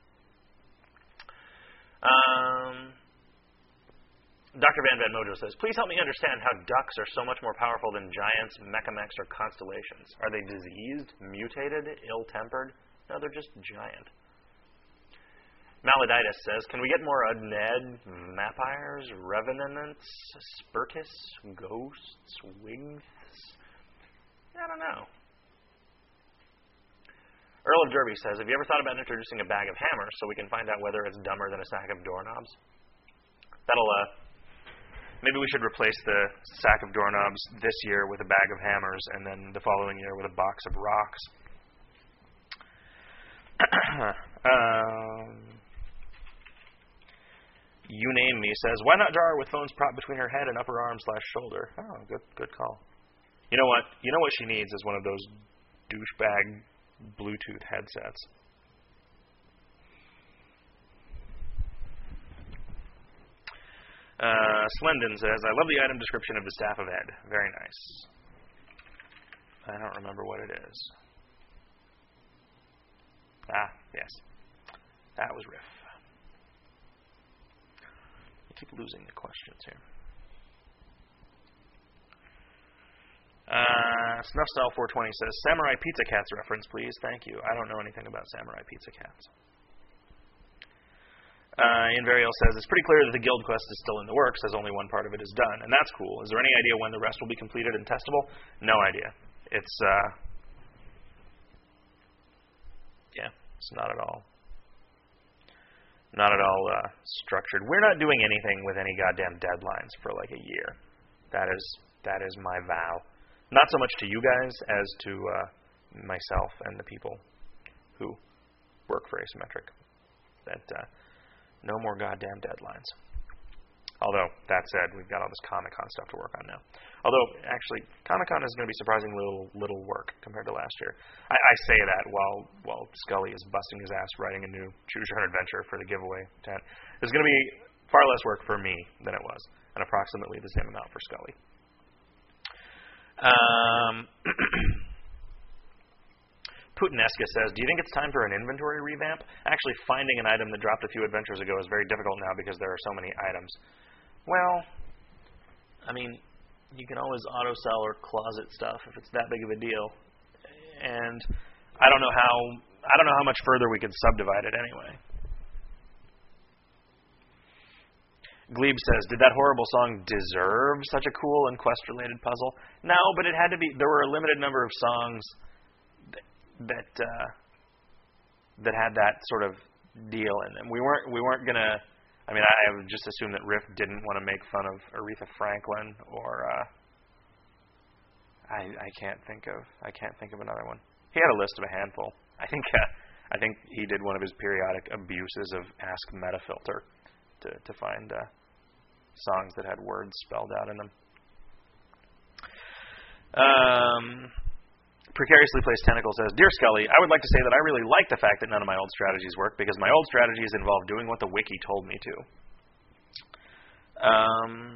Um... Doctor Van Van Mojo says, please help me understand how ducks are so much more powerful than giants, mechamechs, or constellations. Are they diseased, mutated, ill-tempered? No, they're just giant. Maladitis says, can we get more Undead, Vampires, Revenants, Spurtis, Ghosts, Wigs? I don't know. Earl of Derby says, have you ever thought about introducing a bag of hammers so we can find out whether it's dumber than a sack of doorknobs? That'll, uh... Maybe we should replace the sack of doorknobs this year with a bag of hammers, and then the following year with a box of rocks. um, you Name Me says, why not jar her with phones propped between her head and upper arm slash shoulder? Oh, good good call. You know what? You know what she needs is one of those douchebag Bluetooth headsets. Uh, Slendon says, I love the item description of the Staff of Ed. Very nice. I don't remember what it is. Ah, yes. That was Riff. I keep losing the questions here. Uh, Snuffstyle four twenty says, Samurai Pizza Cats reference, please. Thank you. I don't know anything about Samurai Pizza Cats. Uh, Ian Variel says, it's pretty clear that the guild quest is still in the works, as only one part of it is done, and that's cool. Is there any idea when the rest will be completed and testable? No idea. It's, uh, yeah, it's not at all, not at all uh, structured. We're not doing anything with any goddamn deadlines for like a year. That is, that is my vow. Not so much to you guys as to uh, myself and the people who work for Asymmetric. That, uh, No more goddamn deadlines. Although, that said, we've got all this Comic-Con stuff to work on now. Although, actually, Comic-Con is going to be surprisingly little, little work compared to last year. I, I say that while while Scully is busting his ass writing a new Choose Your Own Adventure for the giveaway tent. There's going to be far less work for me than it was, and approximately the same amount for Scully. Um... Putinesca says, do you think it's time for an inventory revamp? Actually, finding an item that dropped a few adventures ago is very difficult now because there are so many items. Well, I mean, you can always auto-sell or closet stuff if it's that big of a deal. And I don't know how I don't know how much further we could subdivide it anyway. Glebe says, did that horrible song deserve such a cool and quest-related puzzle? No, but it had to be. There were a limited number of songs that uh, that had that sort of deal in them. We weren't we weren't gonna. I mean, I, I would just assume that Riff didn't want to make fun of Aretha Franklin, or uh, I I can't think of I can't think of another one. He had a list of a handful. I think uh, I think he did one of his periodic abuses of Ask Metafilter to to find uh, songs that had words spelled out in them. Um. Precariously Placed Tentacle says, Dear Scully, I would like to say that I really like the fact that none of my old strategies work because my old strategies involve doing what the wiki told me to. Um,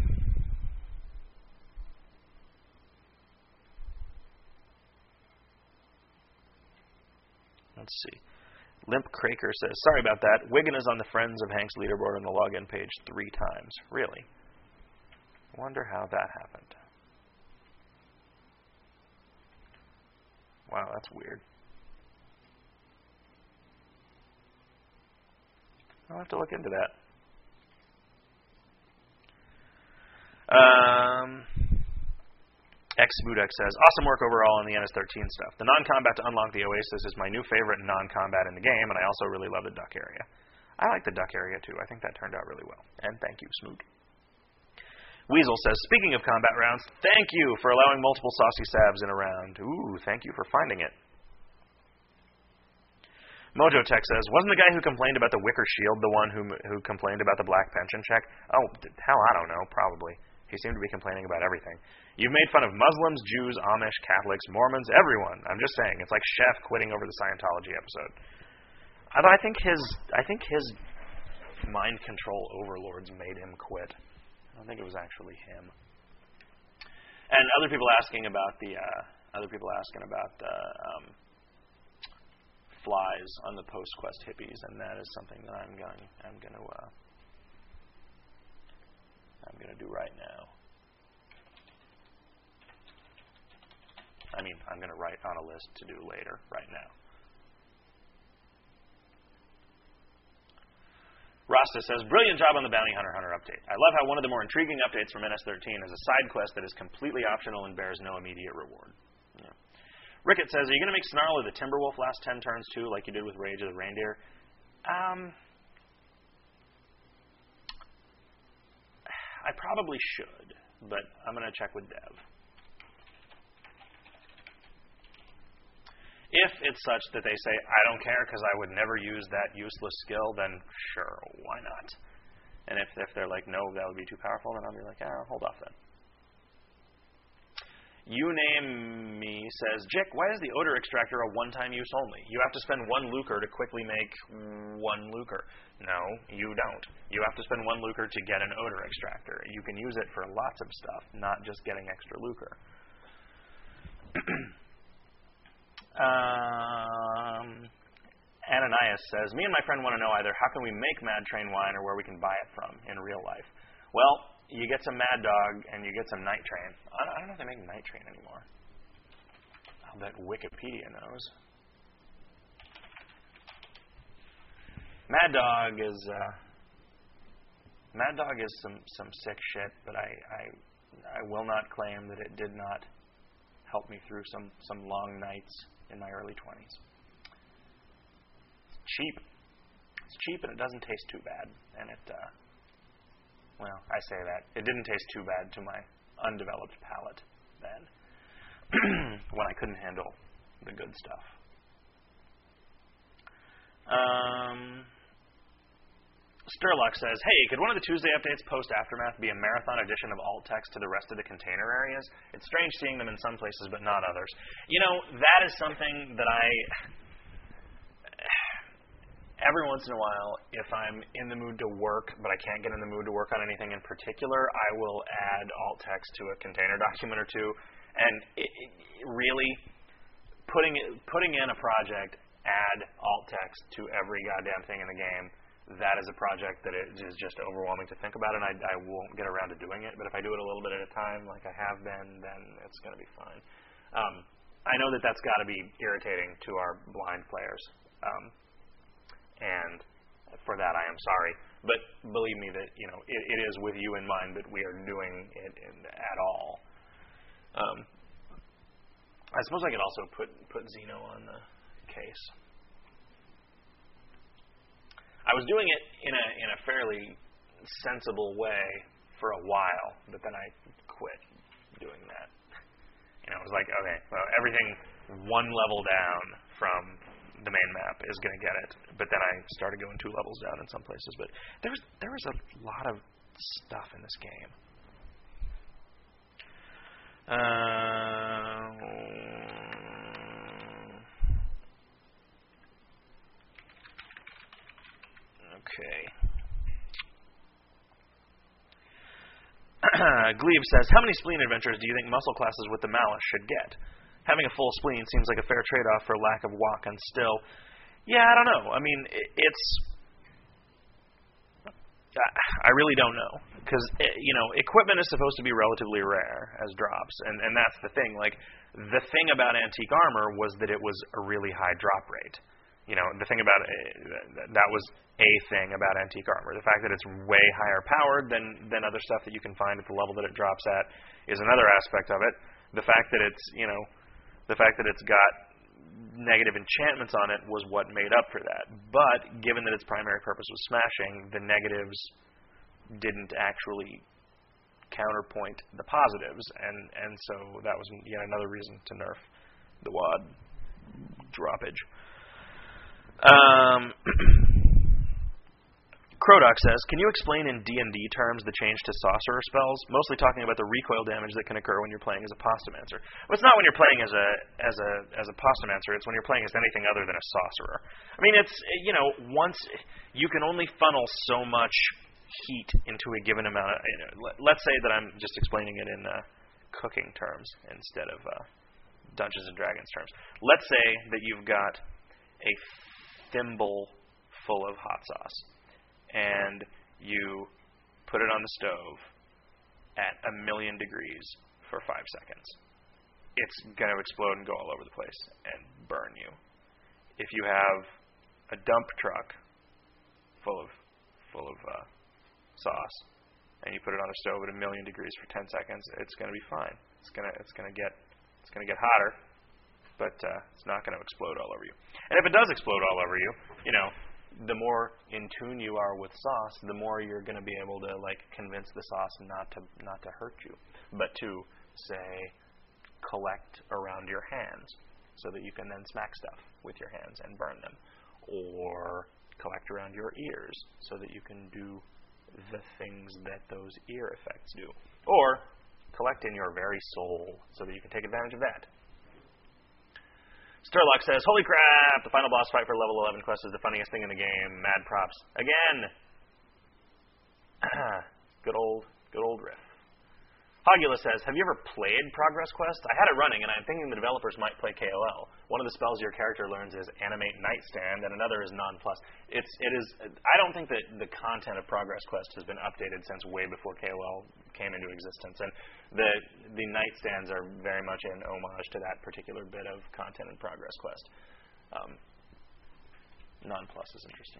let's see. Limp Craker says, sorry about that. Wigan is on the Friends of Hanks leaderboard on the login page three times. Really? Wonder how that happened. Wow, that's weird. I'll have to look into that. Um, X-Budex says, awesome work overall on the N S thirteen stuff. The non-combat to unlock the Oasis is my new favorite non-combat in the game, and I also really love the duck area. I like the duck area, too. I think that turned out really well. And thank you, Smoot. Weasel says, speaking of combat rounds, thank you for allowing multiple saucy sabs in a round. Ooh, thank you for finding it. Mojo Tech says, wasn't the guy who complained about the wicker shield the one who who complained about the black pension check? Oh, hell, I don't know, probably. He seemed to be complaining about everything. You've made fun of Muslims, Jews, Amish, Catholics, Mormons, everyone. I'm just saying, it's like Chef quitting over the Scientology episode. Although I think his, I think his mind control overlords made him quit. I don't think it was actually him. And other people asking about the, uh, other people asking about the um, flies on the post-quest hippies, and that is something that I'm going, I'm going to, uh, I'm going to do right now. I mean, I'm going to write on a list to do later, right now. Rasta says, brilliant job on the Bounty Hunter Hunter update. I love how one of the more intriguing updates from N S thirteen is a side quest that is completely optional and bears no immediate reward. Yeah. Rickett says, are you going to make Snarl or the Timberwolf last ten turns too, like you did with Rage of the Reindeer? Um, I probably should, but I'm going to check with Dev. If it's such that they say, I don't care because I would never use that useless skill, then sure, why not? And if, if they're like, no, that would be too powerful, then I'll be like, ah, hold off then. You Name Me says, Jick, why is the odor extractor a one-time use only? You have to spend one lucre to quickly make one lucre. No, you don't. You have to spend one lucre to get an odor extractor. You can use it for lots of stuff, not just getting extra lucre. um, Ananias says, me and my friend want to know either how can we make Mad Train wine or where we can buy it from in real life. Well, you get some Mad Dog and you get some Night Train. I don't know if they make Night Train anymore. I'll bet Wikipedia knows. Mad Dog is uh, Mad Dog is some, some sick shit, but I, I I will not claim that it did not help me through some, some long nights in my early twenties. It's cheap. It's cheap and it doesn't taste too bad. And it, uh, well, I say that. It didn't taste too bad to my undeveloped palate then, when I couldn't handle the good stuff. Um, Sturlock says, hey, could one of the Tuesday updates post-Aftermath be a marathon edition of alt text to the rest of the container areas? It's strange seeing them in some places but not others. You know, that is something that I... Every once in a while, if I'm in the mood to work, but I can't get in the mood to work on anything in particular, I will add alt text to a container document or two. And it, it, really, putting it, putting in a project, add alt text to every goddamn thing in the game, that is a project that it is just overwhelming to think about, and I, I won't get around to doing it. But if I do it a little bit at a time, like I have been, then it's going to be fine. Um, I know that that's got to be irritating to our blind players. Um, And for that, I am sorry. But believe me that, you know, it, it is with you in mind that we are doing it in, at all. Um, I suppose I could also put, put Xeno on the case. I was doing it in a in a fairly sensible way for a while, but then I quit doing that. You know, it was like, okay, well, everything one level down from the main map is going to get it, but then I started going two levels down in some places. But there was there was a lot of stuff in this game. Uh, okay. Uh, Glebe says, how many spleen adventures do you think muscle classes with the Malice should get? Having a full spleen seems like a fair trade-off for lack of walk and still. Yeah, I don't know. I mean, it's... I really don't know. Because, you know, equipment is supposed to be relatively rare as drops, and, and that's the thing. Like, the thing about antique armor was that it was a really high drop rate. You know, the thing about it, that was a thing about antique armor. The fact that it's way higher powered than, than other stuff that you can find at the level that it drops at is another aspect of it. The fact that it's, you know, the fact that it's got negative enchantments on it was what made up for that. But given that its primary purpose was smashing, the negatives didn't actually counterpoint the positives, and, and so that was yet another reason to nerf the W O D droppage. Um, Crodoc says, can you explain in D and D terms the change to sorcerer spells? Mostly talking about the recoil damage that can occur when you're playing as a Postomancer. Well, it's not when you're playing as a as a as a Postomancer. It's when you're playing as anything other than a sorcerer. I mean, it's, you know, once you can only funnel so much heat into a given amount of. You know, let's say that I'm just explaining it in uh, cooking terms instead of uh, Dungeons and Dragons terms. Let's say that you've got a thimble full of hot sauce, and you put it on the stove at a million degrees for five seconds. It's going to explode and go all over the place and burn you. If you have a dump truck full of full of uh, sauce, and you put it on the stove at a million degrees for ten seconds, it's going to be fine. It's going to it's going to get it's going to get hotter, but uh, it's not going to explode all over you. And if it does explode all over you, you know, the more in tune you are with sauce, the more you're going to be able to, like, convince the sauce not to not to hurt you, but to, say, collect around your hands so that you can then smack stuff with your hands and burn them, or collect around your ears so that you can do the things that those ear effects do, or collect in your very soul so that you can take advantage of that. Sturlock says, holy crap, the final boss fight for level eleven quest is the funniest thing in the game. Mad props. Again! good old, good old riff. Hogula says, have you ever played Progress Quest? I had it running, and I'm thinking the developers might play K O L. One of the spells your character learns is Animate Nightstand, and another is Non-Plus. It's, it is, I don't think that the content of Progress Quest has been updated since way before K O L came into existence, and the the nightstands are very much an homage to that particular bit of content in Progress Quest. Um, Non-Plus is interesting.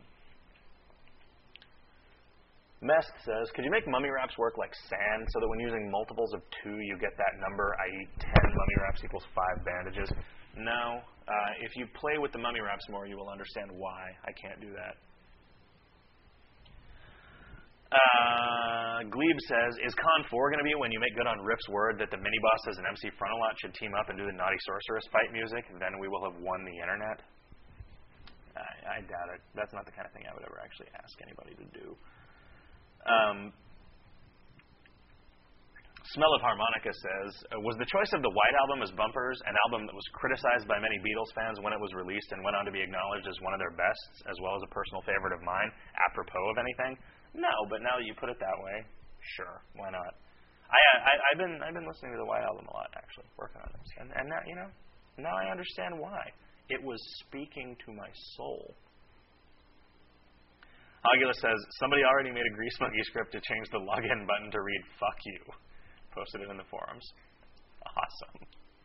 Mest says, could you make mummy wraps work like sand so that when using multiples of two you get that number, that is ten mummy wraps equals five bandages? No. Uh, if you play with the mummy wraps more, you will understand why I can't do that. Uh, Glebe says, is Con four going to be when you make good on Riff's word that the mini-bosses and M C Frontalot should team up and do the Naughty Sorceress fight music, and then we will have won the internet? I, I doubt it. That's not the kind of thing I would ever actually ask anybody to do. Um, Smell of Harmonica says, uh, was the choice of the White Album as bumpers an album that was criticized by many Beatles fans when it was released and went on to be acknowledged as one of their best, as well as a personal favorite of mine, apropos of anything? No, but now that you put it that way, sure, why not? I, I, I've been I've been listening to the White Album a lot, actually, working on this, and and now, you know, now I understand why. It was speaking to my soul. Hogula says, somebody already made a Grease Monkey script to change the login button to read, fuck you. Posted it in the forums. Awesome.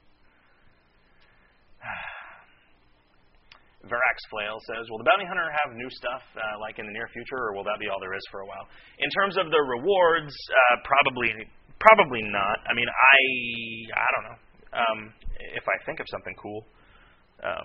Verax Flail says, will the Bounty Hunter have new stuff, uh, like in the near future, or will that be all there is for a while? In terms of the rewards, uh, probably probably not. I mean, I, I don't know. Um, if I think of something cool, um,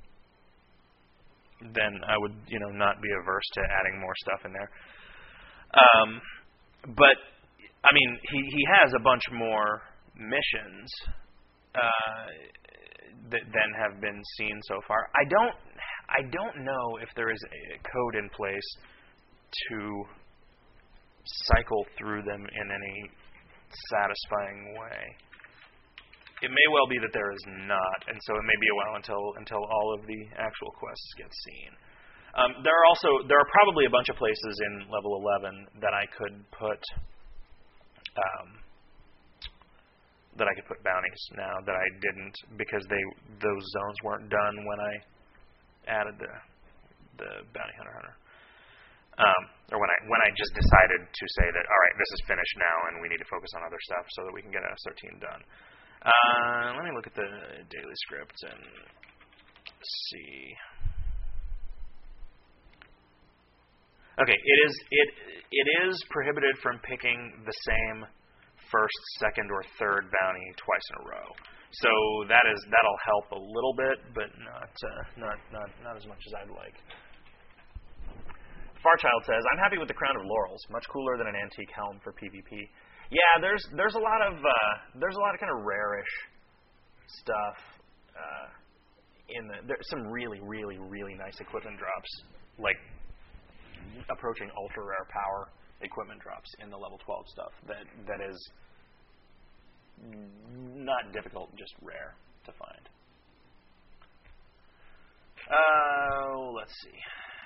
then I would, you know, not be averse to adding more stuff in there. Um, but, I mean, he, he has a bunch more missions uh, that than have been seen so far. I don't, I don't know if there is a code in place to cycle through them in any satisfying way. It may well be that there is not, and so it may be a while until until all of the actual quests get seen. Um, there are also there are probably a bunch of places in level eleven that I could put um, that I could put bounties now that I didn't because they those zones weren't done when I added the the bounty hunter hunter. Um, or when I when I just decided to say that, all right, this is finished now and we need to focus on other stuff so that we can get S thirteen done. Uh, let me look at the daily script and see. Okay, it is it it is prohibited from picking the same first, second, or third bounty twice in a row. So that is that'll help a little bit, but not uh, not not not as much as I'd like. Farchild says, "I'm happy with the Crown of Laurels. Much cooler than an antique helm for PvP." Yeah, there's there's a lot of uh, there's a lot of kind of rare-ish stuff uh, in the. There's some really really really nice equipment drops, like approaching ultra rare power equipment drops in the level twelve stuff. That that is not difficult, just rare to find. Uh, let's see.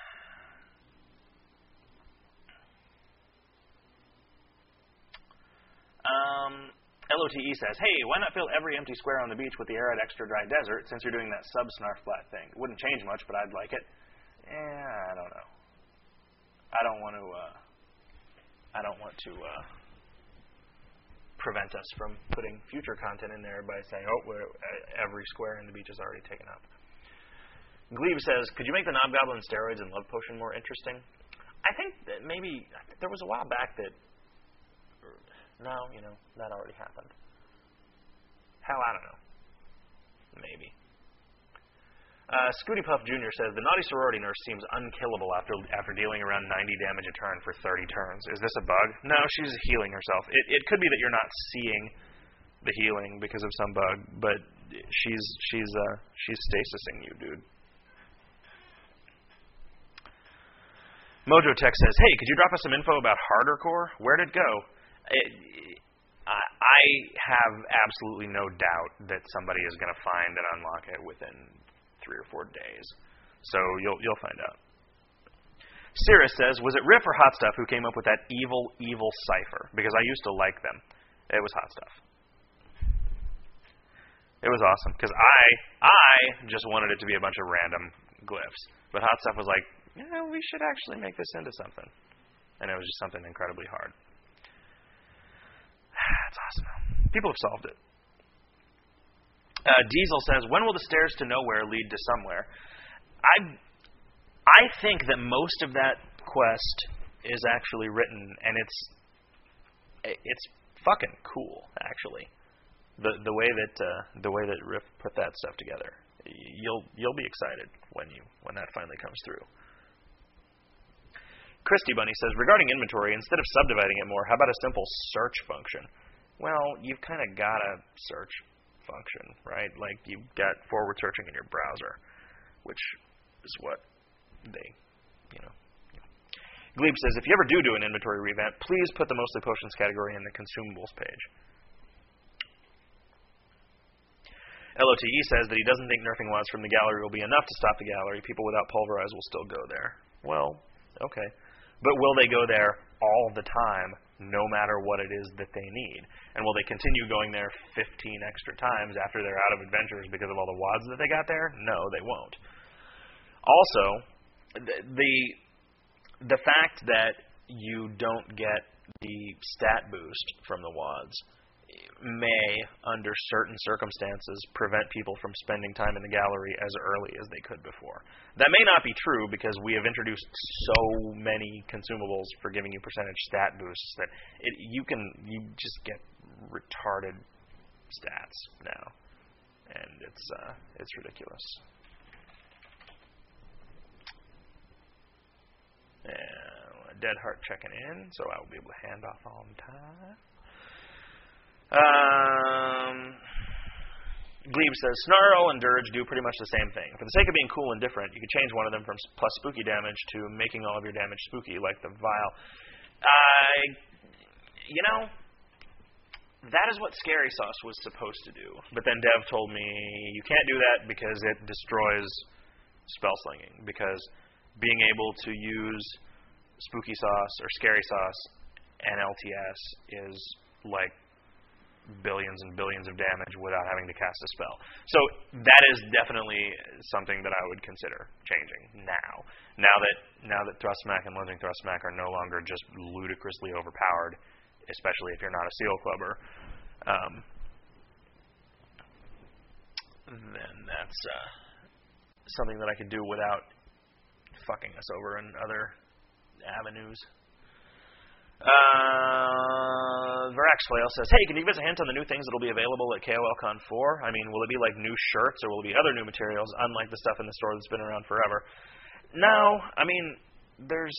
Um, L O T E says, "Hey, why not fill every empty square on the beach with the arid extra dry desert since you're doing that sub-snarfblat thing? It wouldn't change much, but I'd like it." Eh, I don't know. I don't want to, uh, I don't want to, uh, prevent us from putting future content in there by saying, oh, we're, uh, every square in the beach is already taken up. Glebe says, "Could you make the Knobgoblin steroids and love potion more interesting?" I think that maybe, there was a while back that, no, you know, that already happened. Hell, I don't know. Maybe. Uh, Scooty Puff Junior says, "The naughty sorority nurse seems unkillable after after dealing around ninety damage a turn for thirty turns. Is this a bug?" No, she's healing herself. It, it could be that you're not seeing the healing because of some bug, but she's she's uh, she's stasising you, dude. Mojo Tech says, "Hey, could you drop us some info about Harder Core? Where'd it go?" It, I have absolutely no doubt that somebody is going to find and unlock it within three or four days. So you'll you'll find out. Cirrus says, "Was it Riff or Hot Stuff who came up with that evil, evil cipher? Because I used to like them. It was Hot Stuff. It was awesome because I I just wanted it to be a bunch of random glyphs, but Hot Stuff was like, you know, we should actually make this into something, and it was just something incredibly hard." That's awesome. People have solved it. Uh, Diesel says, "When will the stairs to nowhere lead to somewhere?" I I think that most of that quest is actually written, and it's it's fucking cool, actually. The the way that uh, the way that Riff put that stuff together, you'll you'll be excited when you when that finally comes through. Christy Bunny says, "Regarding inventory, instead of subdividing it more, how about a simple search function?" Well, you've kind of got a search function, right? Like, you've got forward searching in your browser, which is what they, you know. Glebe says, "If you ever do do an inventory revamp, please put the mostly potions category in the consumables page." L O T E says that he doesn't think nerfing wads from the gallery will be enough to stop the gallery. People without pulverize will still go there. Well, okay. But will they go there all the time, no matter what it is that they need? And will they continue going there fifteen extra times after they're out of adventures because of all the wads that they got there? No, they won't. Also, the the fact that you don't get the stat boost from the wads may, under certain circumstances, prevent people from spending time in the gallery as early as they could before. That may not be true because we have introduced so many consumables for giving you percentage stat boosts that it, you can you just get retarded stats now, and it's uh, it's ridiculous. And Dead Heart checking in, so I will be able to hand off on time. Um, Glebe says, "Snarl and Dirge do pretty much the same thing. For the sake of being cool and different, you could change one of them from plus spooky damage to making all of your damage spooky, like the Vial." Uh, you know, that is what Scary Sauce was supposed to do. But then Dev told me, you can't do that because it destroys spell slinging. Because being able to use Spooky Sauce or Scary Sauce and L T S is like billions and billions of damage without having to cast a spell. So that is definitely something that I would consider changing now. Now that now that Thrustmack and Lunging Thrustmack are no longer just ludicrously overpowered, especially if you're not a Seal Clubber, um, then that's uh, something that I could do without fucking us over in other avenues. Uh, Verax Flail says, hey, can you give us a hint on the new things that will be available at KOLCon four? I mean, will it be like new shirts or will it be other new materials, unlike the stuff in the store that's been around forever? No, I mean, there's,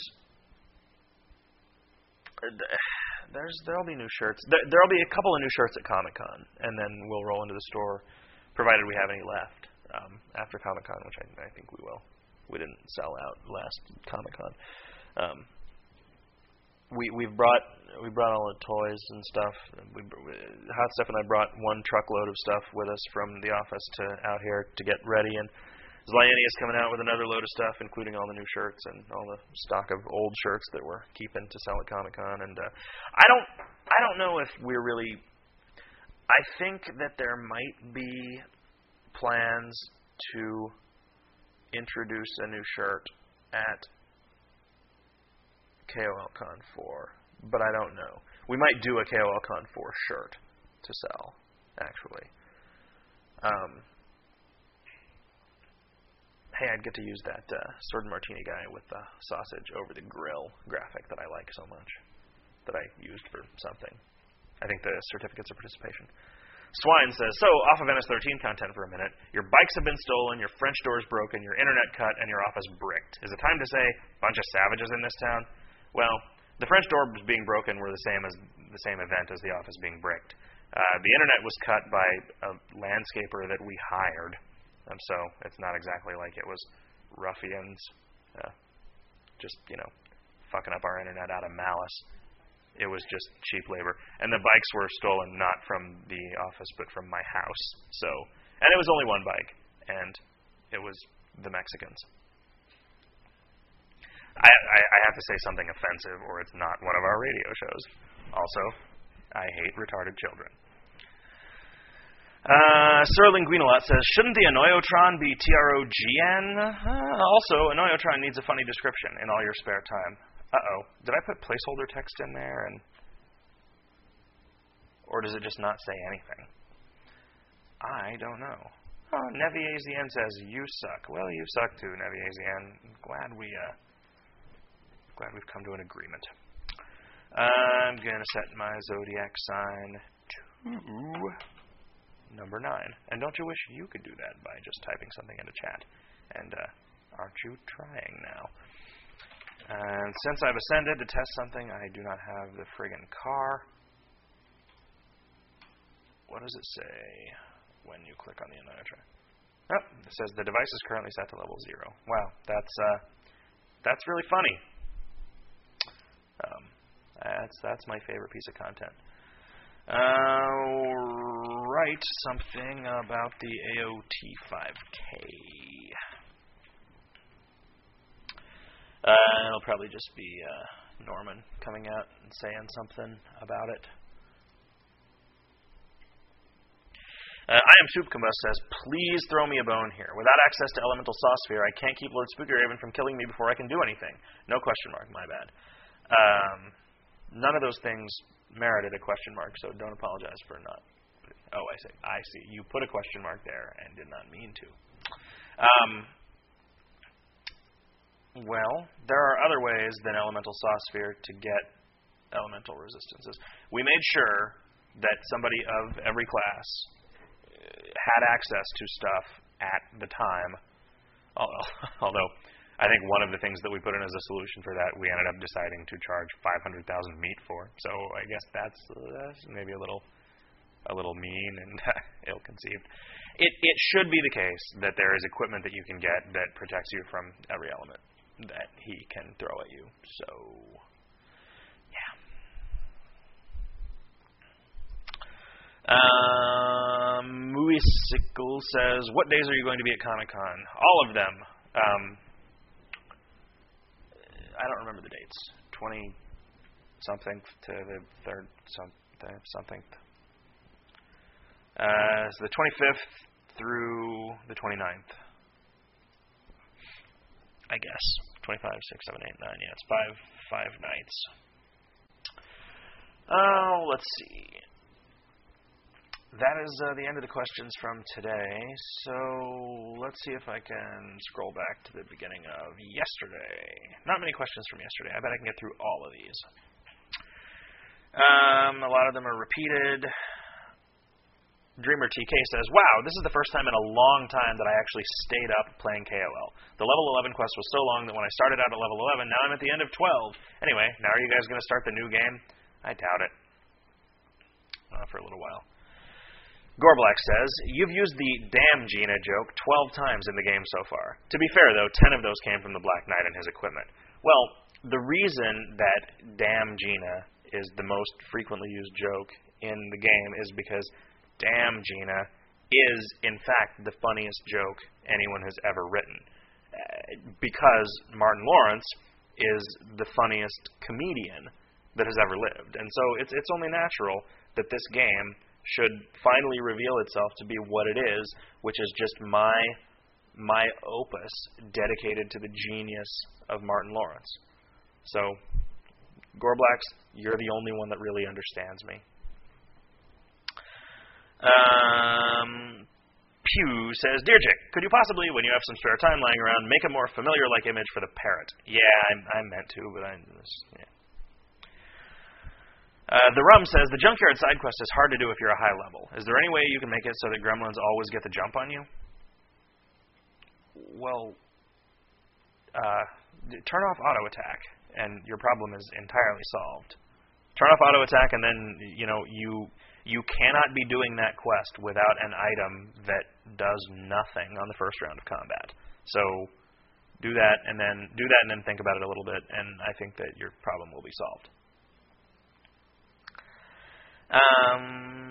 there's, there'll be new shirts. There, there'll be a couple of new shirts at Comic-Con, and then we'll roll into the store, provided we have any left, um, after Comic-Con, which I, I think we will. We didn't sell out last Comic-Con. Um, We we've brought we brought all the toys and stuff. We, we, Hot Stuff and I brought one truckload of stuff with us from the office to out here to get ready, and Zlyani is coming out with another load of stuff, including all the new shirts and all the stock of old shirts that we're keeping to sell at Comic-Con. And uh, I don't I don't know if we're really. I think that there might be plans to introduce a new shirt at KOLCon four, but I don't know. We might do a KOLCon four shirt to sell, actually. Um, hey, I'd get to use that uh, Sword and Martini guy with the sausage over the grill graphic that I like so much, that I used for something. I think the certificates of participation. Swine says, so, off of N S thirteen content for a minute. Your bikes have been stolen, your French door's broken, your internet cut, and your office bricked. Is it time to say, bunch of savages in this town? Well, the French door being broken were the same as the same event as the office being bricked. Uh, the internet was cut by a landscaper that we hired, um, so it's not exactly like it was ruffians uh, just, you know, fucking up our internet out of malice. It was just cheap labor. And the bikes were stolen not from the office, but from my house. So, and it was only one bike, and it was the Mexicans. I, I, I have to say something offensive, or it's not one of our radio shows. Also, I hate retarded children. Uh, Sir Linguinalot says, shouldn't the Anoyotron be T R O G N? Uh, also, Anoyotron needs a funny description in all your spare time. Uh-oh. Did I put placeholder text in there? and Or does it just not say anything? I don't know. Oh, Neviazien says, you suck. Well, you suck too, Neviazien. Glad we, uh, glad we've come to an agreement. Uh, I'm going to set my zodiac sign to number nine. And don't you wish you could do that by just typing something into chat? And uh, aren't you trying now? And since I've ascended to test something, I do not have the friggin' car. What does it say when you click on the Anoyotron? Oh, it says the device is currently set to level zero. Wow, that's uh, that's really funny. Um, that's that's my favorite piece of content. Uh, write something about the A O T five K. Uh, it'll probably just be uh, Norman coming out and saying something about it. Uh, I am Soupcombust says, please throw me a bone here. Without access to Elemental Saucephere, I can't keep Lord Spooky Raven from killing me before I can do anything. No question mark, my bad. Um, none of those things merited a question mark, so don't apologize for not. Oh, I see. I see. You put a question mark there and did not mean to. Um, well, there are other ways than Elemental Saucephere to get elemental resistances. We made sure that somebody of every class had access to stuff at the time. Although, I think one of the things that we put in as a solution for that, we ended up deciding to charge five hundred thousand meat for. So I guess that's, that's maybe a little, a little mean and ill-conceived. It it should be the case that there is equipment that you can get that protects you from every element that he can throw at you. So, yeah. Um, Moosicle says, what days are you going to be at Comic-Con? All of them. Um, I don't remember the dates. twenty-something to the third something. something. Uh, so the twenty-fifth through the twenty-ninth. I guess. twenty-five, six, seven, eight, nine. Yeah, it's five, five nights. Oh, let's see. That is uh, the end of the questions from today. So let's see if I can scroll back to the beginning of yesterday. Not many questions from yesterday. I bet I can get through all of these. Um, a lot of them are repeated. Dreamer T K says, wow, this is the first time in a long time that I actually stayed up playing K O L. The level eleven quest was so long that when I started out at level eleven, now I'm at the end of twelve. Anyway, now are you guys going to start the new game? I doubt it. Uh, for a little while. Gorblack says, you've used the damn Gina joke twelve times in the game so far. To be fair, though, ten of those came from the Black Knight and his equipment. Well, the reason that damn Gina is the most frequently used joke in the game is because damn Gina is, in fact, the funniest joke anyone has ever written. Uh, because Martin Lawrence is the funniest comedian that has ever lived. And so it's it's only natural that this game should finally reveal itself to be what it is, which is just my my opus dedicated to the genius of Martin Lawrence. So, Gorblax, you're the only one that really understands me. Um, Pew says, Dear Jick, could you possibly, when you have some spare time lying around, make a more familiar-like image for the parrot? Yeah, I, I meant to, but I just, yeah. Uh, the Rum says, the Junkyard side quest is hard to do if you're a high level. Is there any way you can make it so that gremlins always get the jump on you? Well, uh, turn off auto attack, and your problem is entirely solved. Turn off auto attack, and then, you know, you... You cannot be doing that quest without an item that does nothing on the first round of combat. So do that, and then do that, and then think about it a little bit, and I think that your problem will be solved. Um,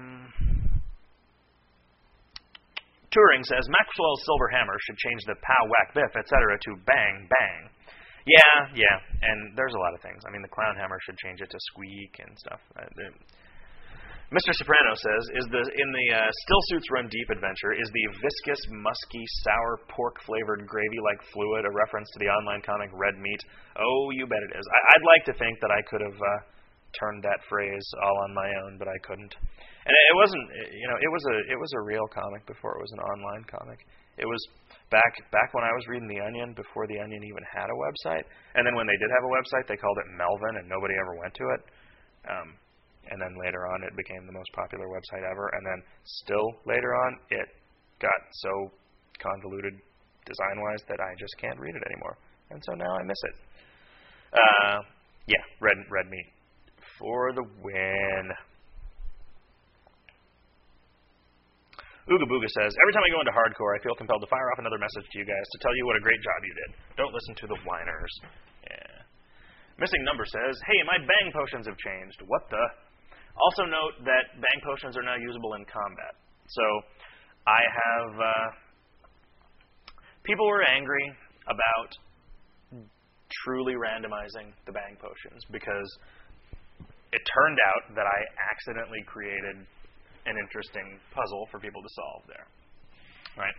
Turing says Maxwell's Silver Hammer should change the pow, whack, biff, et cetera to bang, bang. Yeah, yeah, and there's a lot of things. I mean, the Clown Hammer should change it to squeak and stuff. Uh, Mister Soprano says, "Is the in the uh, Still Suits Run Deep adventure, is the viscous, musky, sour, pork-flavored gravy-like fluid a reference to the online comic Red Meat?" Oh, you bet it is. I, I'd like to think that I could have uh, turned that phrase all on my own, but I couldn't. And it, it wasn't, you know, it was a it was a real comic before it was an online comic. It was back back when I was reading The Onion, before The Onion even had a website. And then when they did have a website, they called it Melvin, and nobody ever went to it. Um, And then later on, it became the most popular website ever. And then still later on, it got so convoluted design-wise that I just can't read it anymore. And so now I miss it. Uh, yeah, red red meat for the win. Ooga Booga says, every time I go into hardcore, I feel compelled to fire off another message to you guys to tell you what a great job you did. Don't listen to the whiners. Yeah. Missing Number says, hey, my bang potions have changed. What the? Also note that bang potions are now usable in combat. So I have... Uh, people were angry about truly randomizing the bang potions because it turned out that I accidentally created an interesting puzzle for people to solve there. Right?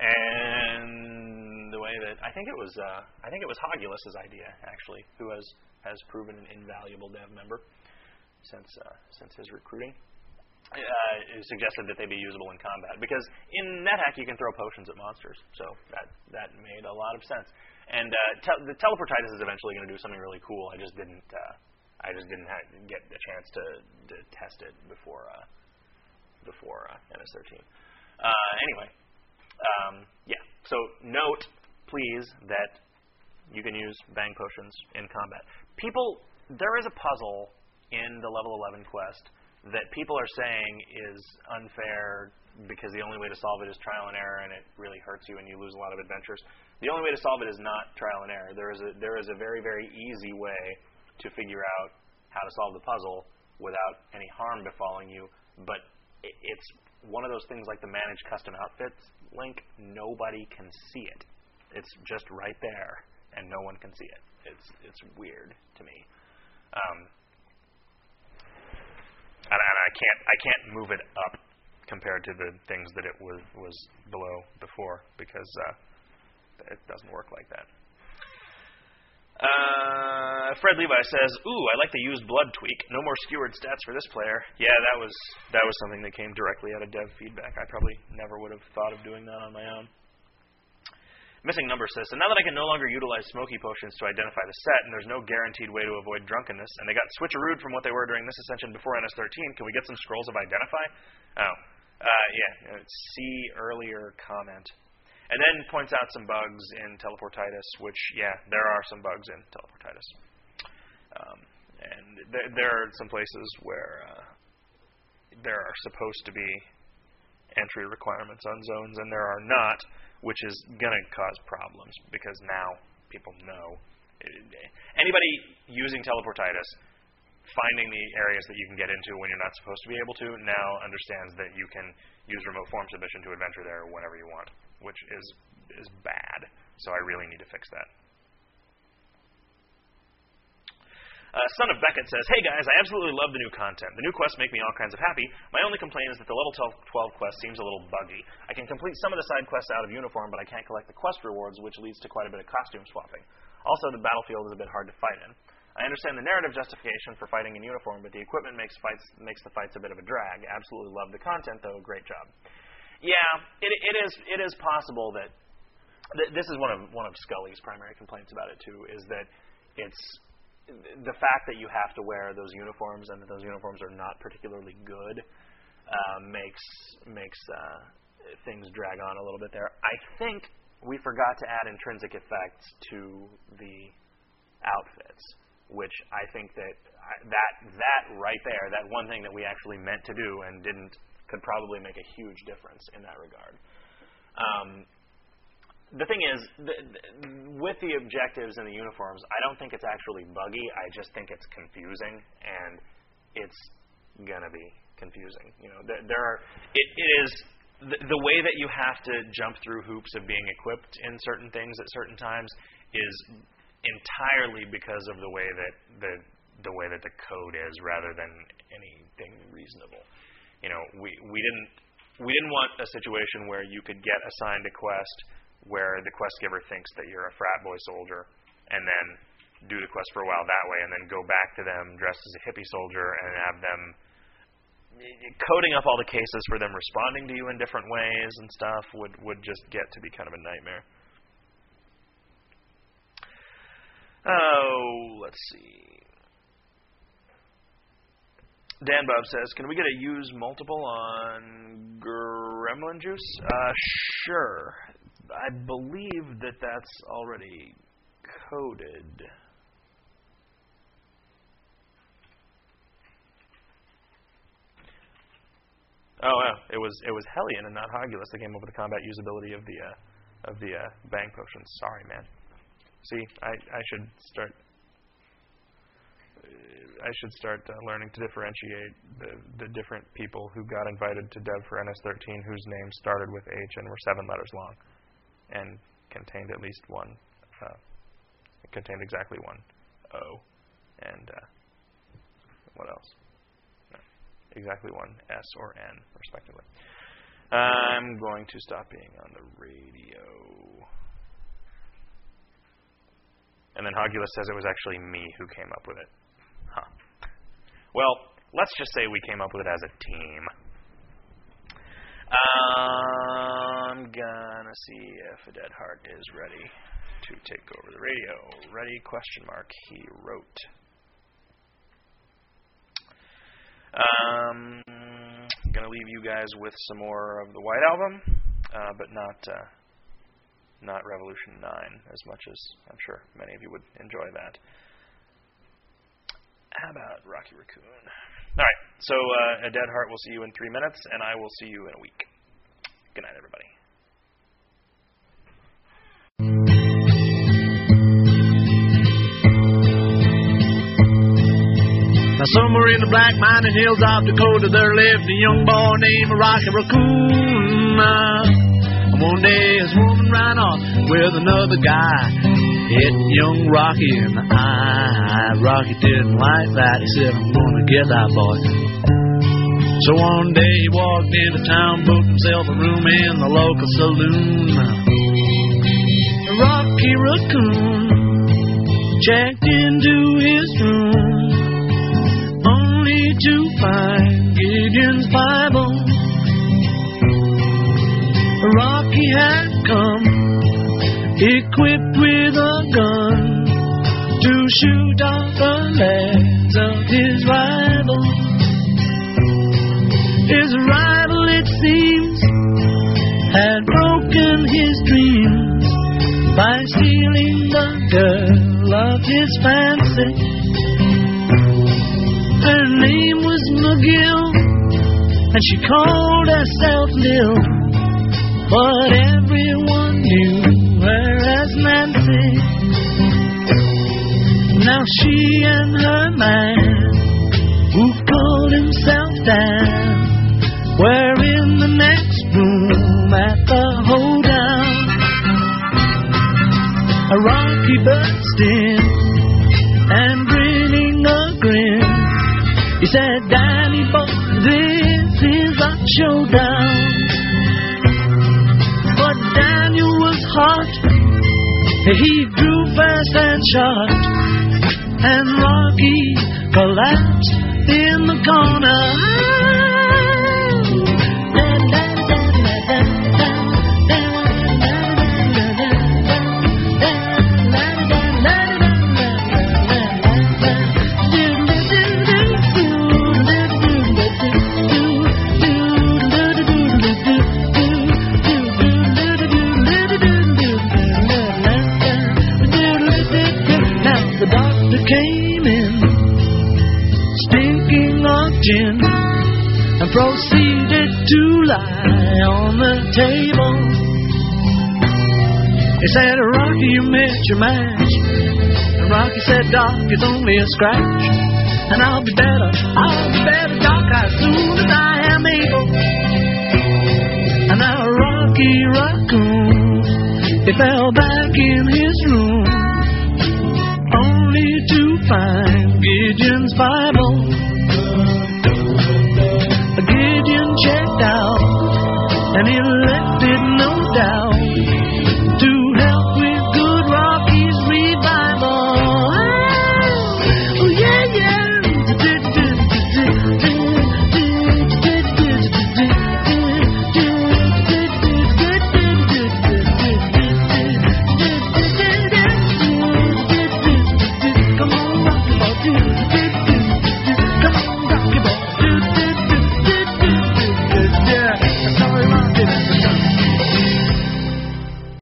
And the way that... I think it was uh, I think it was Hogulus' idea, actually, who has, has proven an invaluable dev member since uh, since his recruiting. Uh, it suggested that they be usable in combat because in NetHack you can throw potions at monsters, so that that made a lot of sense. And uh, te- the Teleportitis is eventually going to do something really cool. I just didn't uh, I just didn't ha- get a chance to, to test it before uh, before uh, N S thirteen. Uh, anyway, um, yeah. So note, please, that you can use bang potions in combat. People, there is a puzzle in the level eleven quest that people are saying is unfair because the only way to solve it is trial and error, and it really hurts you and you lose a lot of adventures. The only way to solve it is not trial and error. There is a there is a very, very easy way to figure out how to solve the puzzle without any harm befalling you, but it, it's one of those things like the Manage Custom Outfits link. Nobody can see it. It's just right there, and no one can see it. It's it's weird to me. Um, And I can't I can't move it up compared to the things that it was was below before, because uh, it doesn't work like that. Uh, Fred Levi says, "Ooh, I like the used blood tweak. No more skewered stats for this player." Yeah, that was that was something that came directly out of dev feedback. I probably never would have thought of doing that on my own. Missing Number says, "So now that I can no longer utilize smoky potions to identify the set, and there's no guaranteed way to avoid drunkenness, and they got switcherooed from what they were during this ascension before N S thirteen, can we get some scrolls of Identify?" Oh, uh, yeah, see earlier comment. And then points out some bugs in Teleportitis, which, yeah, there are some bugs in Teleportitis. Um, and th- there are some places where uh, there are supposed to be entry requirements on zones, and there are not, which is going to cause problems, because now people know. Anybody using Teleportitis, finding the areas that you can get into when you're not supposed to be able to, now understands that you can use remote form submission to adventure there whenever you want, which is is bad. So I really need to fix that. Uh, Son of Beckett says, "Hey guys, I absolutely love the new content. The new quests make me all kinds of happy. My only complaint is that the level twelve quest seems a little buggy. I can complete some of the side quests out of uniform, but I can't collect the quest rewards, which leads to quite a bit of costume swapping. Also, the battlefield is a bit hard to fight in. I understand the narrative justification for fighting in uniform, but the equipment makes fights makes the fights a bit of a drag. Absolutely love the content, though. Great job." Yeah, it, it is it is possible that th- this is one of one of Scully's primary complaints about it too, is that it's the fact that you have to wear those uniforms and that those uniforms are not particularly good uh, makes makes uh, things drag on a little bit there. I think we forgot to add intrinsic effects to the outfits, which I think that that that right there, that one thing that we actually meant to do and didn't, could probably make a huge difference in that regard. Um, the thing is, the, the, with the objectives and the uniforms, I don't think it's actually buggy. I just think it's confusing, and it's gonna be confusing. You know, there, there are. It, it is the, the way that you have to jump through hoops of being equipped in certain things at certain times is entirely because of the way that the the way that the code is, rather than anything reasonable. You know, we we didn't we didn't want a situation where you could get assigned a quest where the quest giver thinks that you're a frat boy soldier, and then do the quest for a while that way, and then go back to them dressed as a hippie soldier and have them coding up all the cases for them responding to you in different ways and stuff would would just get to be kind of a nightmare. Oh, let's see. Dan Bob says, "Can we get a use multiple on Gremlin Juice?" Uh, sure. I believe that that's already coded. Oh, yeah. It was it was Hellion and not Hogulus that came up with the combat usability of the uh, of the uh, bang potions. Sorry, man. See, I I should start. I should start uh, learning to differentiate the, the different people who got invited to Dev for N S thirteen whose names started with H and were seven letters long, and contained at least one, uh, contained exactly one O, and uh, what else? No, exactly one S or N, respectively. I'm going to stop being on the radio. And then Hogulus says it was actually me who came up with it. Huh. Well, let's just say we came up with it as a team. I'm gonna see if a Dead Heart is ready to take over the radio. Ready? Question mark. He wrote. Um, gonna leave you guys with some more of the White Album, uh, but not uh, not Revolution nine, as much as I'm sure many of you would enjoy that. How about Rocky Raccoon? All right, so uh, a Dead Heart will see you in three minutes, and I will see you in a week. Good night, everybody. Now somewhere in the black mining hills of Dakota, there lived a young boy named Rocky Raccoon. Uh, and one day his woman ran off with another guy. Hit young Rocky in the eye. Rocky didn't like that. He said, "I'm gonna get that boy." So one day he walked into town, booked himself a room in the local saloon. Rocky Raccoon checked into his room, only to find Gideon's Bible. Rocky had come, equipped with a gun, to shoot off the legs of his rival. His rival, it seems, had broken his dreams by stealing the girl of his fancy. Her name was McGill, and she called herself Lil, but everyone knew her as Nancy. Now she and her man, who called himself Dan, were in the next room at the hoedown. A Rocky burst in, and grinning a grin, he said, Danny boy, this is a showdown. But Daniel was hot, he drew fast and shot, and Rocky collapsed in the corner. And proceeded to lie on the table. He said, Rocky, you missed your match. And Rocky said, Doc, it's only a scratch, and I'll be better, I'll be better, Doc, as soon as I am able. And now Rocky Raccoon, he fell back in his room, only to find Gideon's Bible.